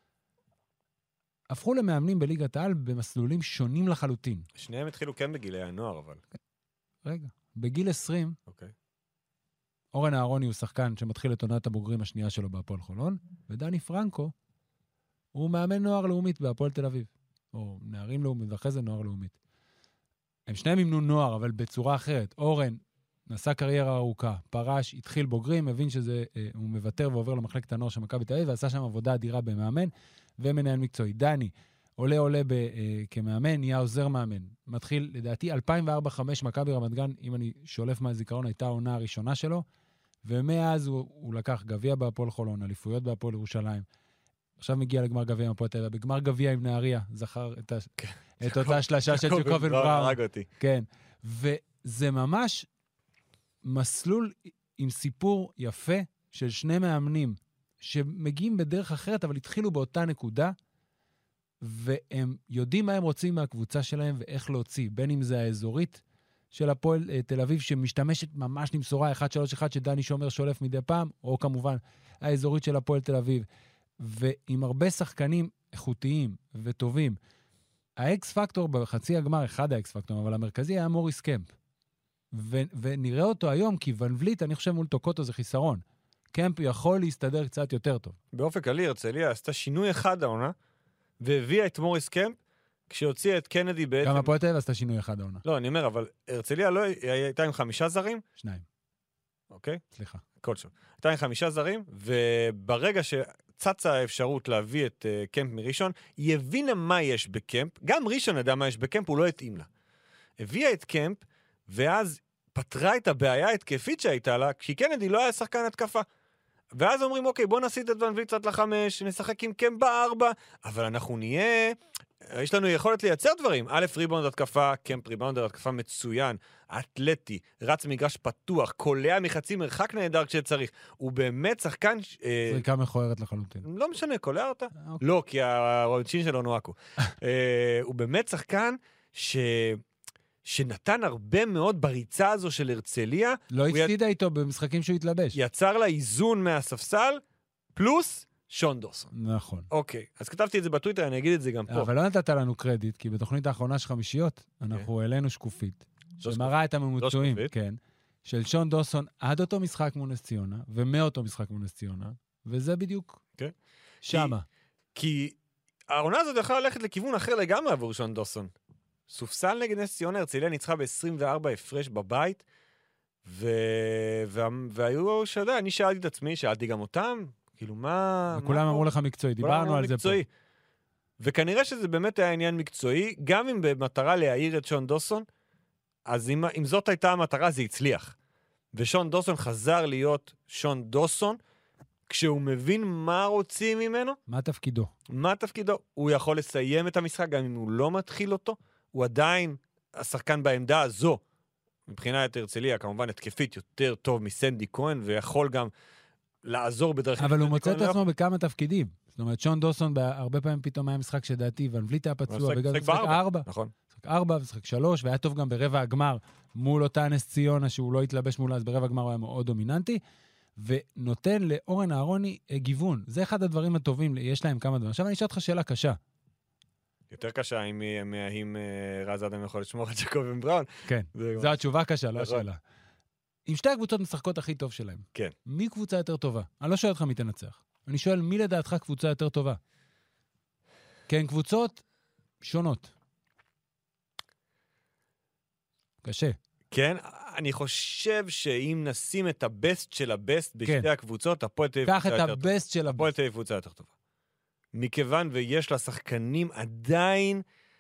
Speaker 2: הפכו למאמנים בליגת העל במסלולים שונים לחלוטין.
Speaker 3: שניהם התחילו כן בגילי הנוער, אבל.
Speaker 2: רגע, בגיל 20,
Speaker 3: אוקיי.
Speaker 2: אורן אהרוני הוא שחקן שמתחיל את עונת הבוגרים השנייה שלו בהפועל חולון, ודני פרנקו הוא מאמן נוער לאומית בהפועל תל אביב. או נערים לאומית, ואחרי זה נוער לאומית. הם שניהם אימנו נוער, אבל בצורה אחרת. אורן נסע קריירה ארוכה, פרש, התחיל בוגרים, מבין שזה, הוא מוותר ועובר למחלקת הנוער של מכבי תל אביב, ועשה שם עבודה אדירה במאמן ומנהל מקצועי. דני עולה כמאמן, נהיה עוזר מאמן. מתחיל, לדעתי, 2004-2005 מכבי רמת גן, אם אני שולף מהזיכרון, הייתה העונה הראשונה שלו, ומאז הוא לקח גביע בהפועל חולון, אליפויות בהפועל ירושלים. עכשיו מגיע לגמר גביע עם הפועל תל אביב, בגמר גביע עם נהריה, זכר את אותה שלשה של ג'קובן בראון. כן, וזה ממש מסלול עם סיפור יפה של שני מאמנים, שמגיעים בדרך אחרת, אבל התחילו באותה נקודה, והם יודעים מה הם רוצים מהקבוצה שלהם, ואיך להוציא, בין אם זה האזורית של הפועל תל אביב, שמשתמשת ממש למסורה 1-3-1, שדני שומר שולף מדי פעם, או כמובן האזורית של הפועל תל אביב, ועם הרבה שחקנים איכותיים וטובים. האקס פקטור בחצי הגמר, אחד האקס פקטור, אבל המרכזי היה מוריס קמפ. ונראה אותו היום, כי ון וליט, אני חושב מול טוקוטו זה חיסרון. קמפ יכול להסתדר קצת יותר טוב.
Speaker 3: באופן כללי, הרצליה עשתה שינוי אחד העונה, והביאה את מוריס קמפ, כשהוציאה את קנדי בעצם...
Speaker 2: גם הפועל תל אביב עשתה שינוי אחד העונה.
Speaker 3: לא, אני אומר, אבל הרצליה לא הייתה עם 5 זרים?
Speaker 2: 2.
Speaker 3: אוקיי?
Speaker 2: סליחה.
Speaker 3: כלשהו. הייתה עם 5 זרים, וברגע שצצה האפשרות להביא את קמפ מראשון, היא הבינה מה יש בקמפ, גם ראשון ידע מה יש בקמפ, הוא לא התאים לה. הביאה את קמפ, ואז פתרה את הבעיה ההתקפית שהייתה לה, כי קנדי לא היה שחקן התקפה. ואז אומרים, אוקיי, בוא נסיט את ון וליט קצת ל5, נשחק עם קמפ ב4, אבל אנחנו נהיה... יש לנו יכולת לייצר דברים. א', ריבאונד התקפה, קמפ ריבאונד התקפה מצוין, אתלטי, רץ מגרש פתוח, קולע מחצי מרחק נהדר כשצריך. הוא באמת שחקן...
Speaker 2: זריקה מכוערת לחלוטין.
Speaker 3: לא משנה, קולע אותה? לא, כי העונשין שלו נועקו. הוא באמת שחקן שנתן הרבה מאוד בריצה הזו של הרצליה.
Speaker 2: לא הפסידה איתו במשחקים שהוא התלבש.
Speaker 3: יצר לה איזון מהספסל, פלוס... שון דוסון.
Speaker 2: נכון.
Speaker 3: אוקיי, אז כתבתי את זה בטוויטר, אני אגיד את זה גם פה.
Speaker 2: אבל לא נתת לנו קרדיט, כי בתוכנית האחרונה של חמישיות, אנחנו העלינו שקופית, שמראה את הממוצעים, כן, של שון דוסון עד אותו משחק מול נס ציונה, ומאותו משחק מול נס ציונה, וזה בדיוק שמה.
Speaker 3: כי העונה הזאת יכולה ללכת לכיוון אחר לגמרי עבור שון דוסון. סופסל נגד נס ציונה, הרצליה ניצחה ב-24 הפרש בבית, והיו שיודע, אני שאלתי את עצמי, שאלתי גם אותם, כאילו מה...
Speaker 2: וכולם אמרו לך מקצועי, דיברנו על זה פה.
Speaker 3: וכנראה שזה באמת היה עניין מקצועי, גם אם במטרה להעיר את שון דוסון, אז אם זאת הייתה המטרה, זה הצליח. ושון דוסון חזר להיות שון דוסון, כשהוא מבין מה רוצים ממנו,
Speaker 2: מה תפקידו?
Speaker 3: מה תפקידו, הוא יכול לסיים את המשחק, גם אם הוא לא מתחיל אותו, הוא עדיין השחקן בעמדה הזו, מבחינת הרצליה, כמובן התקפית יותר טוב מסנדי כהן, ויכול גם לעזור בדרך כלל.
Speaker 2: אבל הוא מוצא את עצמו בכמה תפקידים. זאת אומרת, שון דוסון הרבה פעמים פתאום היה משחק שדעתי, ון וליט היה פצוע, וגם משחק 4.
Speaker 3: נכון.
Speaker 2: משחק 4 ומשחק 3, והיה טוב גם ברבע הגמר, מול אותה נס ציונה, שהוא לא התלבש מולה, אז ברבע הגמר הוא היה מאוד דומיננטי, ונותן לאורן אהרוני גיוון. זה אחד הדברים הטובים, יש להם כמה דברים. עכשיו אני אשאל אותך שאלה קשה.
Speaker 3: יותר קשה, אם רז אדם יכול לשמור את ג'קובן בראון.
Speaker 2: כן, זו התשובה קשה, לא השאלה. אם שתי הקבוצות משחקות הכי טוב שלהם,
Speaker 3: כן.
Speaker 2: מי קבוצה יותר טובה? אני לא שואל אותך מי תנצח. אני שואל מי לדעתך קבוצה יותר טובה. כן, קבוצות שונות. קשה.
Speaker 3: כן, אני חושב שאם נשים את הבסט של הבסט בשתי הקבוצות, הפועל תל אביב
Speaker 2: קח את הבסט של
Speaker 3: הפועל תל אביב קבוצה יותר טובה. מכיוון ויש לה שחקנים עדיין,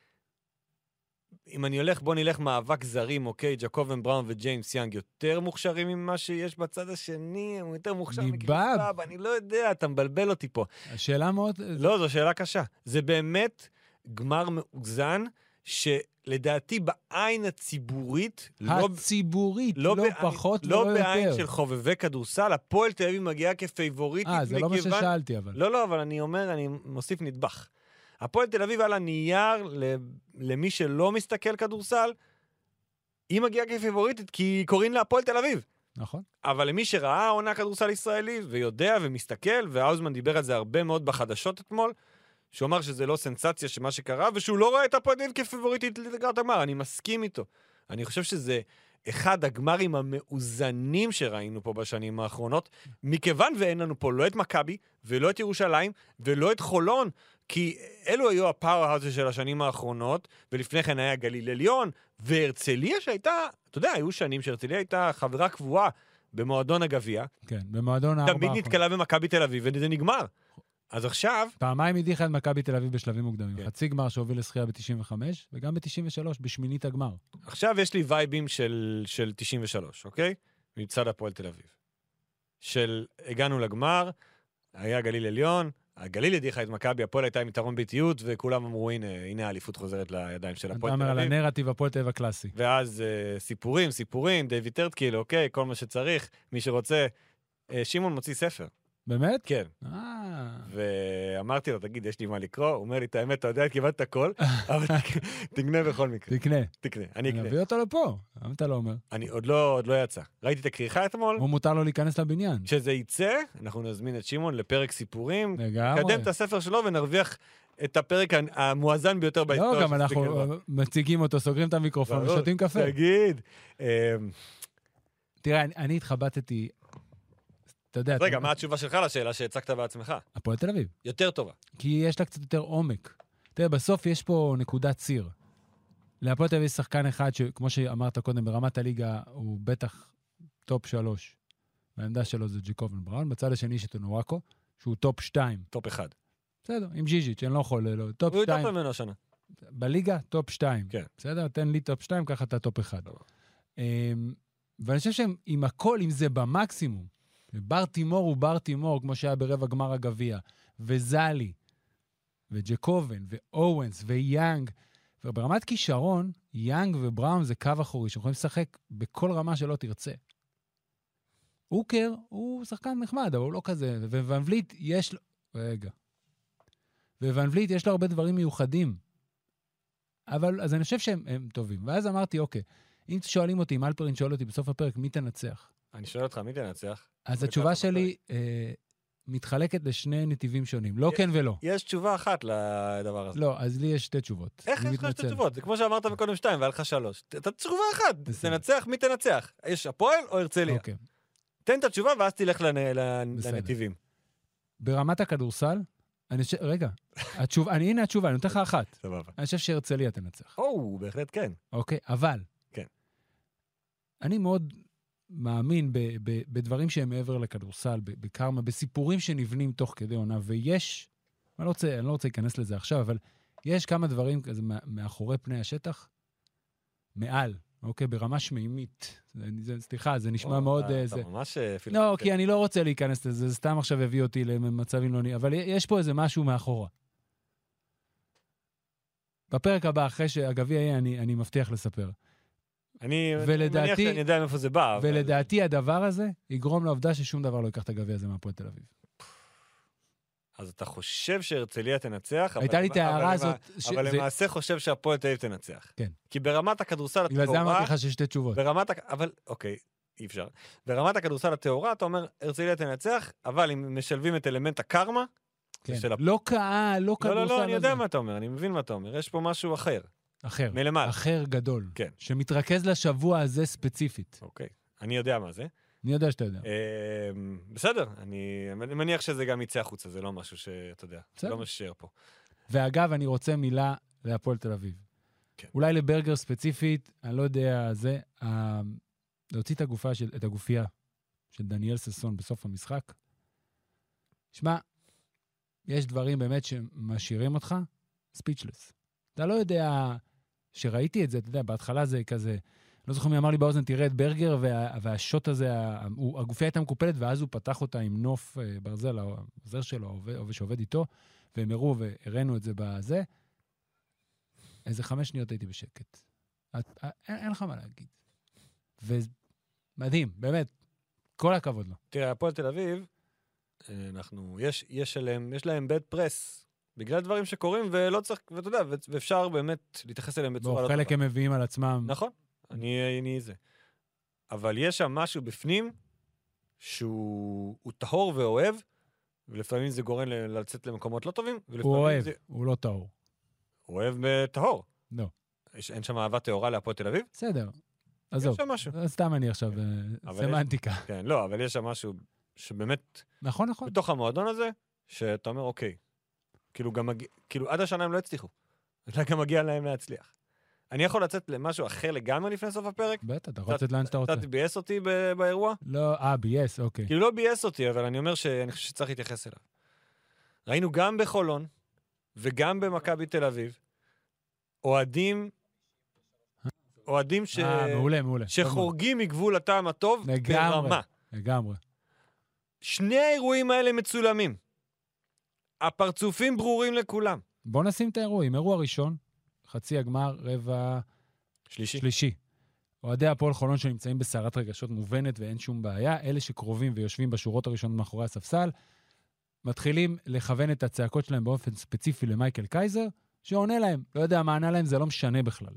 Speaker 3: אם אני הולך, בוא נלך מאבק זרים, אוקיי, ג'קובן בראון וג'יימס יאנג יותר מוכשרים ממה שיש בצד השני, הם יותר מוכשרים מכיסבב, אני לא יודע, אתה מבלבל אותי פה.
Speaker 2: השאלה מאוד...
Speaker 3: לא, זו שאלה קשה. זה באמת גמר מאוזן, שלדעתי בעין הציבורית,
Speaker 2: הציבורית, לא פחות ולא יותר.
Speaker 3: לא בעין של חובבי כדורסל, הפועל תל אביב מגיעה כפייבוריטית.
Speaker 2: זה לא מה ששאלתי, אבל.
Speaker 3: לא, אבל אני אומר, אני מוסיף נדבך. הפועל תל אביב על הנייר, למי שלא מסתכל כדורסל, היא מגיעה כפייבוריטית, כי קוראים לה הפועל תל אביב.
Speaker 2: נכון.
Speaker 3: אבל למי שראה עונה כדורסל ישראלי, ויודע ומסתכל, והאוזמן דיבר על זה הרבה מאוד בחדשות אתמול, שהוא אמר שזה לא סנסציה שמה שקרה, ושהוא לא רואה את הפועל תל אביב כפייבוריטית לקראת הגמר. אני מסכים איתו. אני חושב שזה אחד הגמרים המאוזנים שראינו פה בשנים האחרונות, מכיוון ואין לנו פה לא את מכבי, ולא את ירושלים, ולא את חולון, כי אלו היו הפאוור-האוס של השנים האחרונות, ולפני כן היה גליל עליון, והרצליה שהייתה, אתה יודע, היו שנים שהרצליה הייתה חברה קבועה במועדון הגביע.
Speaker 2: כן, במועדון הארבע.
Speaker 3: תמיד נתקלה במכבי תל אביב, וזה נגמר. אז עכשיו...
Speaker 2: פעמיים הדיחה את מכבי תל אביב בשלבים מוקדמים. כן. חצי גמר שהוביל לשחייה ב-95, וגם ב-93, בשמינית הגמר.
Speaker 3: עכשיו יש לי וייבים של 93, אוקיי? מצד הפועל תל אביב. הגענו לגמר, היה גליל עליון, הגליל הדיחה את מכבי, הפועל הייתה עם יתרון ביתיות, וכולם אמרו, הנה האליפות חוזרת לידיים של הפועל תל אביב.
Speaker 2: אתה אומר על הנרטיב הפועל תל אביב הקלאסי.
Speaker 3: ואז סיפורים, דיוויד טרטקיל, אוקיי, כל מה שצריך, מי שרוצה, שמעון מוציא ספר.
Speaker 2: באמת?
Speaker 3: כן. ואמרתי לו, תגיד, יש לי מה לקרוא? הוא אומר לי, את האמת, אתה יודע, כמעט את הכל, אבל תקנה בכל מקרה. תקנה, אני אקנה.
Speaker 2: נביא אותו לפה, למה אתה לא אומר?
Speaker 3: אני עוד לא יצא. ראיתי את הכריכה אתמול.
Speaker 2: הוא מותר לו להיכנס לבניין.
Speaker 3: כשזה יצא, אנחנו נזמין את שמעון לפרק סיפורים.
Speaker 2: לגמרי.
Speaker 3: נקדם את הספר שלו ונרוויח את הפרק המואזן ביותר בהיסטוריה.
Speaker 2: לא, גם אנחנו מציגים אותו, סוגרים את המיקרופון ושותים קפה.
Speaker 3: תגיד.
Speaker 2: תראה, אני התחבטתי...
Speaker 3: רגע, מה התשובה שלך לשאלה שהצגת בעצמך?
Speaker 2: הפועל תל אביב.
Speaker 3: יותר טובה.
Speaker 2: כי יש לה קצת יותר עומק. תראה, בסוף יש פה נקודת ציר. להפועל תל אביב יש שחקן אחד שכמו שאמרת קודם, ברמת הליגה הוא בטח טופ 3. והעמדה שלו זה ג'קובן בראון. בצד השני יש את נורקו, שהוא טופ 2.
Speaker 3: טופ 1.
Speaker 2: בסדר, עם ז'יז'יץ', אני לא יכול, לא. טופ 2.
Speaker 3: הוא יותר טוב ממנו השנה.
Speaker 2: בליגה, טופ 2.
Speaker 3: כן.
Speaker 2: בסדר, תן לי טופ 2, ככה אתה טופ 1. ואני חושב שעם הכל, אם זה במקסימום, בר תימור הוא בר תימור, כמו שהיה ברבע גמר הגביע, וזלי, וג'קובן, ואורנס, ויאנג, וברמת כישרון, יאנג ובראון זה קו אחורי, שיכולים לשחק בכל רמה שלא תרצה. אוקר הוא שחקן נחמד, אבל הוא לא כזה, וון וליט יש לו... רגע. וון וליט יש לו הרבה דברים מיוחדים. אבל, אז אני חושב שהם טובים. ואז אמרתי, אוקיי, אם שואלים אותי, אם אלפרין שואל אותי בסוף הפרק, מי תנצח?
Speaker 3: אני שואל אותך, מי תנצח?
Speaker 2: אז התשובה שלי מתחלקת לשני נתיבים שונים. לא כן ולא.
Speaker 3: יש תשובה אחת לדבר הזה.
Speaker 2: לא, אז לי יש שתי תשובות.
Speaker 3: איך יש לך שתי תשובות? זה כמו שאמרת מקודם 2 ועל לך 3. אתה תשובה אחת. תנצח, מי תנצח? יש הפועל או הרצליה?
Speaker 2: אוקיי.
Speaker 3: תן את התשובה ואז תלך לנתיבים.
Speaker 2: ברמת הכדורסל, רגע, הנה התשובה, אני נותן לך אחת.
Speaker 3: סבבה.
Speaker 2: אני חושב שהרצליה תנצח.
Speaker 3: בהחלט כן.
Speaker 2: אוקיי, אבל.
Speaker 3: כן.
Speaker 2: אני מאוד מאמין בדברים שהם מעבר לכדורסל, בקרמה, בסיפורים שנבנים תוך כדי עונה, ויש, אני לא רוצה להיכנס לזה עכשיו, אבל יש כמה דברים כזה מאחורי פני השטח, מעל, אוקיי, ברמה שמימית. סליחה, זה נשמע מאוד...
Speaker 3: אתה ממש...
Speaker 2: לא, כי אני לא רוצה להיכנס לזה, זה סתם עכשיו הביא אותי למצבים לא נעים, אבל יש פה איזה משהו מאחורה. בפרק הבא, אחרי שהגביע יהיה, אני מבטיח לספר.
Speaker 3: אני מניח שאני יודע מאיפה זה בא.
Speaker 2: ולדעתי הדבר הזה יגרום לעובדה ששום דבר לא ייקח את הגביע הזה מהפועל תל אביב.
Speaker 3: אז אתה חושב שהרצליה תנצח,
Speaker 2: הייתה לי את ההערה הזאת...
Speaker 3: אבל למעשה חושב שהפועל תל אביב תנצח.
Speaker 2: כן.
Speaker 3: כי ברמת הכדורסל התאורה...
Speaker 2: בגלל זה אמרתי לך שיש שתי תשובות.
Speaker 3: אבל, אוקיי, אי אפשר. ברמת הכדורסל התאורה, אתה אומר, הרצליה תנצח, אבל אם משלבים את אלמנט הקרמה...
Speaker 2: כן. לא קהל, לא כדורסל.
Speaker 3: לא, אני יודע מה אתה אומר, אני מבין מה אתה אומר. יש פה משהו אחר.
Speaker 2: אחר.
Speaker 3: מלמעלה.
Speaker 2: אחר גדול.
Speaker 3: כן.
Speaker 2: שמתרכז לשבוע הזה ספציפית.
Speaker 3: אוקיי. אני יודע מה זה.
Speaker 2: אני יודע שאתה יודע.
Speaker 3: בסדר, אני מניח שזה גם יצא החוצה, זה לא משהו שאתה יודע. זה לא משאר פה.
Speaker 2: ואגב, אני רוצה מילה להפועל תל אביב.
Speaker 3: כן.
Speaker 2: אולי לברגר ספציפית, אני לא יודע, זה, להוציא את הגופייה של דניאל ססון בסוף המשחק. שמע, יש דברים באמת שמשאירים אותך, ספיצ'לס. אתה לא יודע, שראיתי את זה, אתה יודע, בהתחלה זה כזה, לא זוכר מי אמר לי באוזן, תראה את ברגר, והשוט הזה, הגופייה הייתה מקופלת, ואז הוא פתח אותה עם נוף ברזל, העוזר שלו, שעובד איתו, והם הראו והראינו את זה בזה. איזה 5 שניות הייתי בשקט. אין לך מה להגיד. ומדהים, באמת, כל הכבוד לו.
Speaker 3: תראה, הפועל תל אביב, יש להם בד פרס, בגלל דברים שקורים, ולא צריך, ואתה יודע, ואפשר באמת להתייחס אליהם בצורה לא טובה.
Speaker 2: חלק הם מביאים על עצמם.
Speaker 3: נכון, אני זה. אבל יש שם משהו בפנים, שהוא טהור ואוהב, ולפעמים זה גורם לצאת למקומות לא טובים.
Speaker 2: הוא אוהב, הוא לא טהור.
Speaker 3: הוא אוהב בטהור.
Speaker 2: לא.
Speaker 3: אין שם אהבה טהורה להפועל תל אביב?
Speaker 2: בסדר. עזוב.
Speaker 3: יש שם משהו.
Speaker 2: סתם אני עכשיו סמנטיקה.
Speaker 3: כן, לא, אבל יש שם משהו שבאמת...
Speaker 2: נכון.
Speaker 3: בתוך המועדון הזה, שאתה אומר, אוקיי, כאילו עד השנה הם לא הצליחו. אתה גם מגיע להם להצליח. אני יכול לצאת למשהו אחר לגמרי לפני סוף הפרק?
Speaker 2: בטח, אתה יכול לצאת לאן שאתה רוצה.
Speaker 3: אתה בייס אותי באירוע?
Speaker 2: לא, בייס, אוקיי.
Speaker 3: כאילו לא בייס אותי, אבל אני אומר שאני חושב שצריך להתייחס אליו. ראינו גם בחולון, וגם במכבי תל אביב, אוהדים
Speaker 2: מעולה.
Speaker 3: שחורגים מגבול הטעם הטוב ברמה.
Speaker 2: לגמרי.
Speaker 3: שני האירועים האלה מצולמים. הפרצופים ברורים לכולם.
Speaker 2: בוא נשים את האירועים. אירוע ראשון, חצי הגמר, רבע שלישי. אוהדי הפועל חולון שנמצאים בסערת רגשות מובנת ואין שום בעיה, אלה שקרובים ויושבים בשורות הראשונות מאחורי הספסל, מתחילים לכוון את הצעקות שלהם באופן ספציפי למייקל קייזר, שעונה להם. לא יודע מה ענה להם, זה לא משנה בכלל.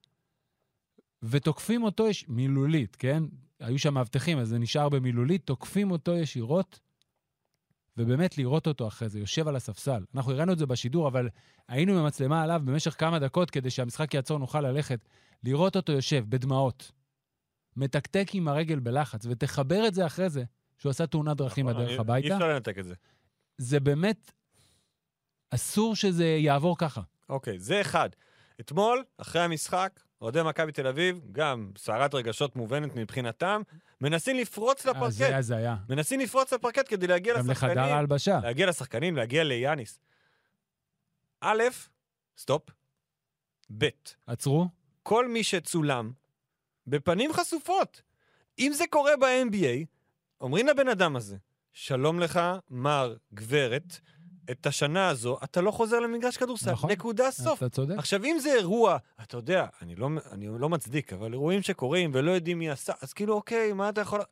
Speaker 2: ותוקפים אותו מילולית, כן? היו שם מאבטחים, אז זה נשאר במילולית, תוקפים אותו ישירות, ובאמת לראות אותו אחרי זה, יושב על הספסל. אנחנו הראינו את זה בשידור, אבל היינו במצלמה עליו במשך כמה דקות, כדי שהמשחק יעצור נוכל ללכת, לראות אותו יושב בדמעות, מתקתק עם הרגל בלחץ, ותחבר את זה אחרי זה, שהוא עשה תאונת דרכים בדרך הביתה.
Speaker 3: אי אפשר לנתק את זה.
Speaker 2: זה באמת, אסור שזה יעבור ככה.
Speaker 3: אוקיי, זה אחד. אתמול, אחרי המשחק, אוהדי מכבי תל אביב, גם סערת רגשות מובנת מבחינתם, מנסים לפרוץ לפרקט.
Speaker 2: זה היה.
Speaker 3: מנסים לפרוץ לפרקט כדי להגיע לשחקנים.
Speaker 2: גם לחדר ההלבשה.
Speaker 3: להגיע לשחקנים, להגיע ליאניס. א', סטופ. ב',
Speaker 2: עצרו.
Speaker 3: כל מי שצולם, בפנים חשופות. אם זה קורה ב-NBA, אומרים לבן אדם הזה, שלום לך, מר, גברת, את השנה הזו, אתה לא חוזר למגרש כדורסל. נכון. נקודה סוף.
Speaker 2: אתה צודק.
Speaker 3: עכשיו, אם זה אירוע, אתה יודע, אני לא מצדיק, אבל אירועים שקורים ולא יודעים מי עשה, אז כאילו, אוקיי, מה אתה יכול...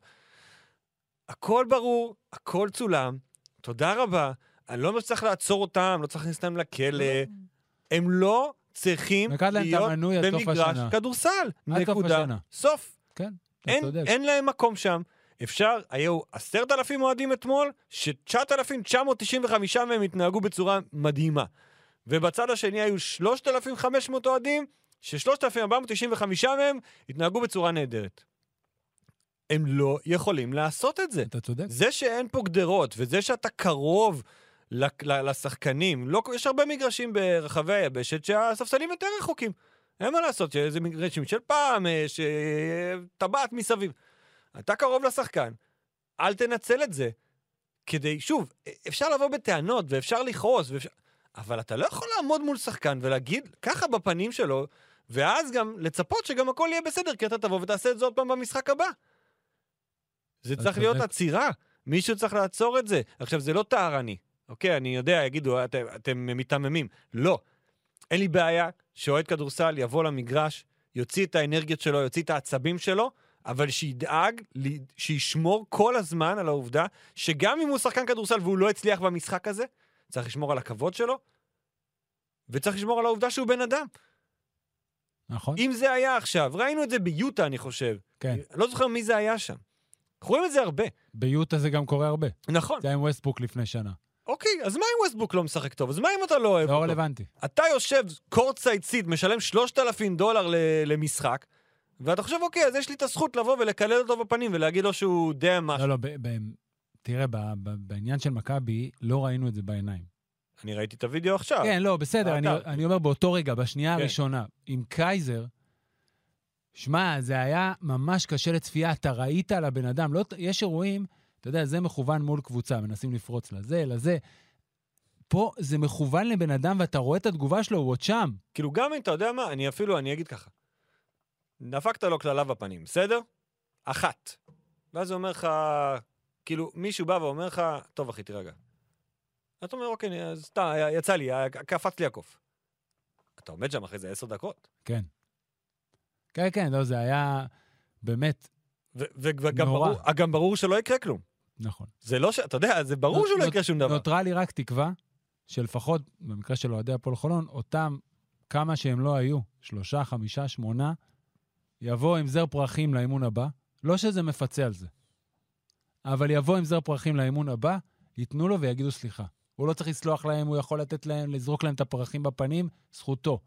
Speaker 3: הכל ברור, הכל צולם, תודה רבה, אני לא צריך לעצור אותם, לא צריך להכניס אותם לכלא, הם לא צריכים להיות במגרש כדורסל. נקודה סוף.
Speaker 2: כן, אתה צודק.
Speaker 3: אין להם מקום שם. אפשר, היו 10,000 אוהדים אתמול, ש9,995 מהם התנהגו בצורה מדהימה. ובצד השני היו 3,500 אוהדים, ש3,495 מהם התנהגו בצורה נהדרת. הם לא יכולים לעשות את זה.
Speaker 2: אתה צודק.
Speaker 3: זה שאין פה גדרות, וזה שאתה קרוב לשחקנים, לא, יש הרבה מגרשים ברחבי היבשת שהספסלים יותר רחוקים. אין מה לעשות, שזה מגרשים של פעם, שטבעת מסביב. אתה קרוב לשחקן, אל תנצל את זה, כדי, שוב, אפשר לבוא בטענות, ואפשר לכעוס, אבל אתה לא יכול לעמוד מול שחקן ולהגיד ככה בפנים שלו, ואז גם לצפות שגם הכל יהיה בסדר, כי אתה תבוא ותעשה את זה עוד פעם במשחק הבא. זה צריך להיות עצירה. מישהו צריך לעצור את זה. עכשיו, זה לא טהרני. אוקיי, אני יודע, יגידו, אתם מתממים. לא. אין לי בעיה שאוהד כדורסל יבוא למגרש, יוציא את האנרגיות שלו, יוציא את העצבים שלו, אבל שידאג, שישמור כל הזמן על העובדה, שגם אם הוא שחקן כדורסל והוא לא הצליח במשחק הזה, צריך לשמור על הכבוד שלו, וצריך לשמור על העובדה שהוא בן אדם.
Speaker 2: נכון.
Speaker 3: אם זה היה עכשיו, ראינו את זה ביוטה, אני חושב.
Speaker 2: כן.
Speaker 3: אני לא זוכר מי זה היה שם. אנחנו רואים את זה הרבה.
Speaker 2: ביוטה זה גם קורה הרבה.
Speaker 3: נכון.
Speaker 2: זה היה עם ווסטברוק לפני שנה.
Speaker 3: אוקיי, אז מה אם ווסטברוק לא משחק טוב? אז מה אם אתה לא אוהב אותו?
Speaker 2: לא רלוונטי.
Speaker 3: אתה יושב קורטסייד סיד, משלם $3,000 למשחק, ואתה חושב, אוקיי, אז יש לי את הזכות לבוא ולקלל אותו בפנים, ולהגיד לו שהוא די משהו.
Speaker 2: לא, תראה, בעניין של מכבי, לא ראינו את זה בעיניים.
Speaker 3: אני ראיתי את הוידאו עכשיו.
Speaker 2: כן, לא, בסדר, אני אומר באותו רגע, בשנייה הראשונה, עם קייזר, שמע, זה היה ממש קשה לצפייה, אתה ראית על הבן אדם, יש אירועים, אתה יודע, זה מכוון מול קבוצה, מנסים לפרוץ לזה. פה זה מכוון לבן אדם, ואתה רואה את התגובה שלו, הוא עוד שם.
Speaker 3: כאילו גם אם אתה יודע מה, אני אגיד ככה. דפקת לו כללה בפנים, בסדר? 1. ואז הוא אומר לך, כאילו, מישהו בא ואומר לך, טוב אחי, תירגע. אתה אומר, אוקיי, אז יצא לי, קפץ לי הקוף. אתה עומד שם אחרי זה 10 דקות.
Speaker 2: כן. כן, לא, זה היה באמת
Speaker 3: וגם ברור שלא יקרה כלום.
Speaker 2: נכון.
Speaker 3: זה לא אתה יודע, זה ברור שלא יקרה שום דבר.
Speaker 2: נותרה לי רק תקווה, שלפחות, במקרה של אוהדי הפועל חולון, אותם כמה שהם לא היו, 3, 5, 8, יבוא עם זר פרחים לאימון הבא, לא שזה מפצה על זה, אבל יבוא עם זר פרחים לאימון הבא, ייתנו לו ויגידו סליחה. הוא לא צריך לסלוח להם, הוא יכול לתת להם, לזרוק להם את הפרחים בפנים, זכותו.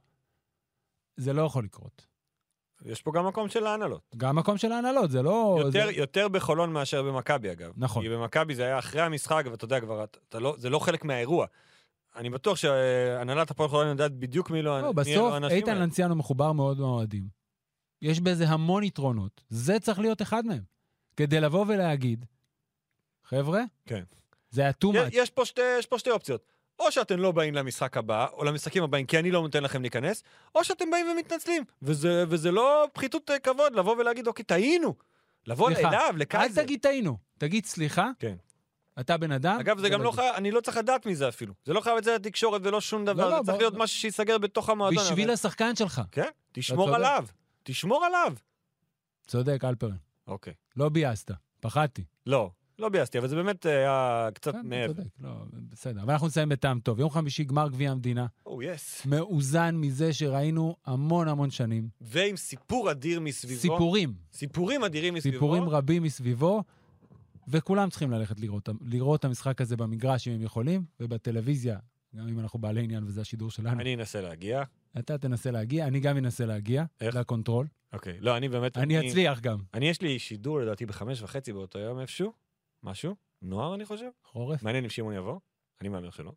Speaker 2: זה לא יכול לקרות.
Speaker 3: יש פה גם מקום של ההנהלות.
Speaker 2: גם מקום של ההנהלות, זה לא...
Speaker 3: יותר בחולון מאשר במכבי, אגב.
Speaker 2: נכון.
Speaker 3: כי במכבי זה היה אחרי המשחק, ואתה יודע כבר, זה לא חלק מהאירוע. אני בטוח שהנהלת הפועל חולון יודעת בדיוק מי לא האנשים האלה.
Speaker 2: בסוף, איתן לנציאנו מחובר מאוד מהאוהדים. יש בזה המון יתרונות. זה צריך להיות אחד מהם. כדי לבוא ולהגיד, חבר'ה,
Speaker 3: כן.
Speaker 2: זה היה too much.
Speaker 3: יש פה שתי אופציות. או שאתם לא באים למשחק הבא, או למשחקים הבאים, כי אני לא נותן לכם להיכנס, או שאתם באים ומתנצלים. וזה לא פחיתות כבוד לבוא ולהגיד, אוקיי, טעינו. לבוא אליו, לקייזר.
Speaker 2: אל תגיד טעינו. תגיד סליחה.
Speaker 3: כן.
Speaker 2: אתה בן אדם.
Speaker 3: אגב, זה גם לא חייב, אני לא צריך לדעת מזה אפילו. זה לא חייב את זה לתקשורת ולא שום דבר. זה צריך להיות משהו שיסגר בתוך המועדון.
Speaker 2: בשביל השחקן שלך.
Speaker 3: כן, תשמור עליו. תשמור עליו.
Speaker 2: צודק, אלפרן.
Speaker 3: אוקיי.
Speaker 2: לא ביאסת. פחדתי.
Speaker 3: לא ביאסתי, אבל זה באמת היה קצת מעבר.
Speaker 2: צודק, לא, בסדר. אבל אנחנו נסיים בטעם טוב. יום חמישי, גמר גביע המדינה.
Speaker 3: יס.
Speaker 2: מאוזן מזה שראינו המון שנים.
Speaker 3: ועם סיפור אדיר מסביבו. סיפורים אדירים מסביבו.
Speaker 2: סיפורים רבים מסביבו, וכולם צריכים ללכת לראות את המשחק הזה במגרש אם הם יכולים, ובטלוויזיה, גם אם אנחנו בעלי עניין וזה השידור שלנו.
Speaker 3: אני אנסה להגיע.
Speaker 2: אתה תנסה להגיע, אני גם אנסה להגיע.
Speaker 3: איך?
Speaker 2: לקונטרול.
Speaker 3: אוקיי, לא, אני באמת...
Speaker 2: אני אצליח גם.
Speaker 3: יש לי שידור לדעתי ב5:30 באותו יום איפשהו. משהו? נוער אני חושב?
Speaker 2: חורף.
Speaker 3: מעניין אם שמעון יבוא. אני מאמר שלא.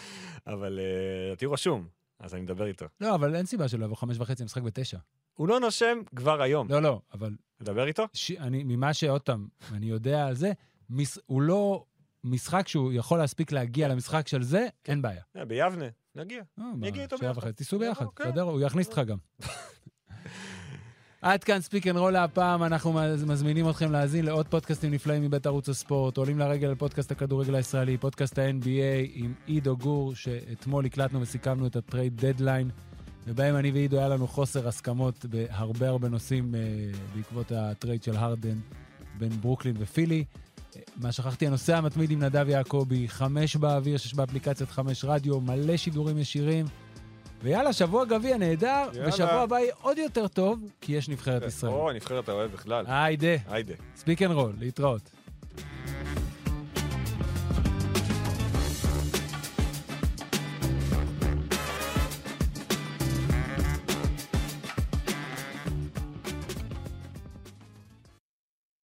Speaker 3: אבל לדעתי הוא רשום, אז אני מדבר איתו.
Speaker 2: לא, אבל אין סיבה שלא יבוא 5:30, משחק ב9.
Speaker 3: הוא לא נושם כבר היום.
Speaker 2: לא, אבל...
Speaker 3: לדבר איתו?
Speaker 2: ממה שעודם, אני יודע על זה, הוא לא משחק שהוא יכול להספיק להגיע למשחק של זה, אין בעיה.
Speaker 3: ביבנה, נגיע. נגיע איתו ביחד.
Speaker 2: תיסעו ביחד, בסדר? הוא יכניס אותך גם. עד כאן ספיק אנד רול הפעם, אנחנו מזמינים אתכם להאזין לעוד פודקאסטים נפלאים מבית ערוץ הספורט, עולים לרגל על פודקאסט הכדורגל הישראלי, פודקאסט ה-NBA עם עידו גור, שאתמול הקלטנו וסיכמנו את הטרייד דדליין, ובהם אני ועידו היה לנו חוסר הסכמות בהרבה נושאים בעקבות הטרייד של הרדן בין ברוקלין ופילי. מה שכחתי, הנושא המתמיד עם נדב יעקבי, 5 באוויר, 6 באפליקציית 5 רדיו, מלא שידורים ישירים. ויאללה, שבוע גביע נהדר, ושבוע הבא יהיה עוד יותר טוב, כי יש נבחרת ישראל.
Speaker 3: נבחרת האוהב בכלל.
Speaker 2: היידה. ספיק אנד רול, להתראות.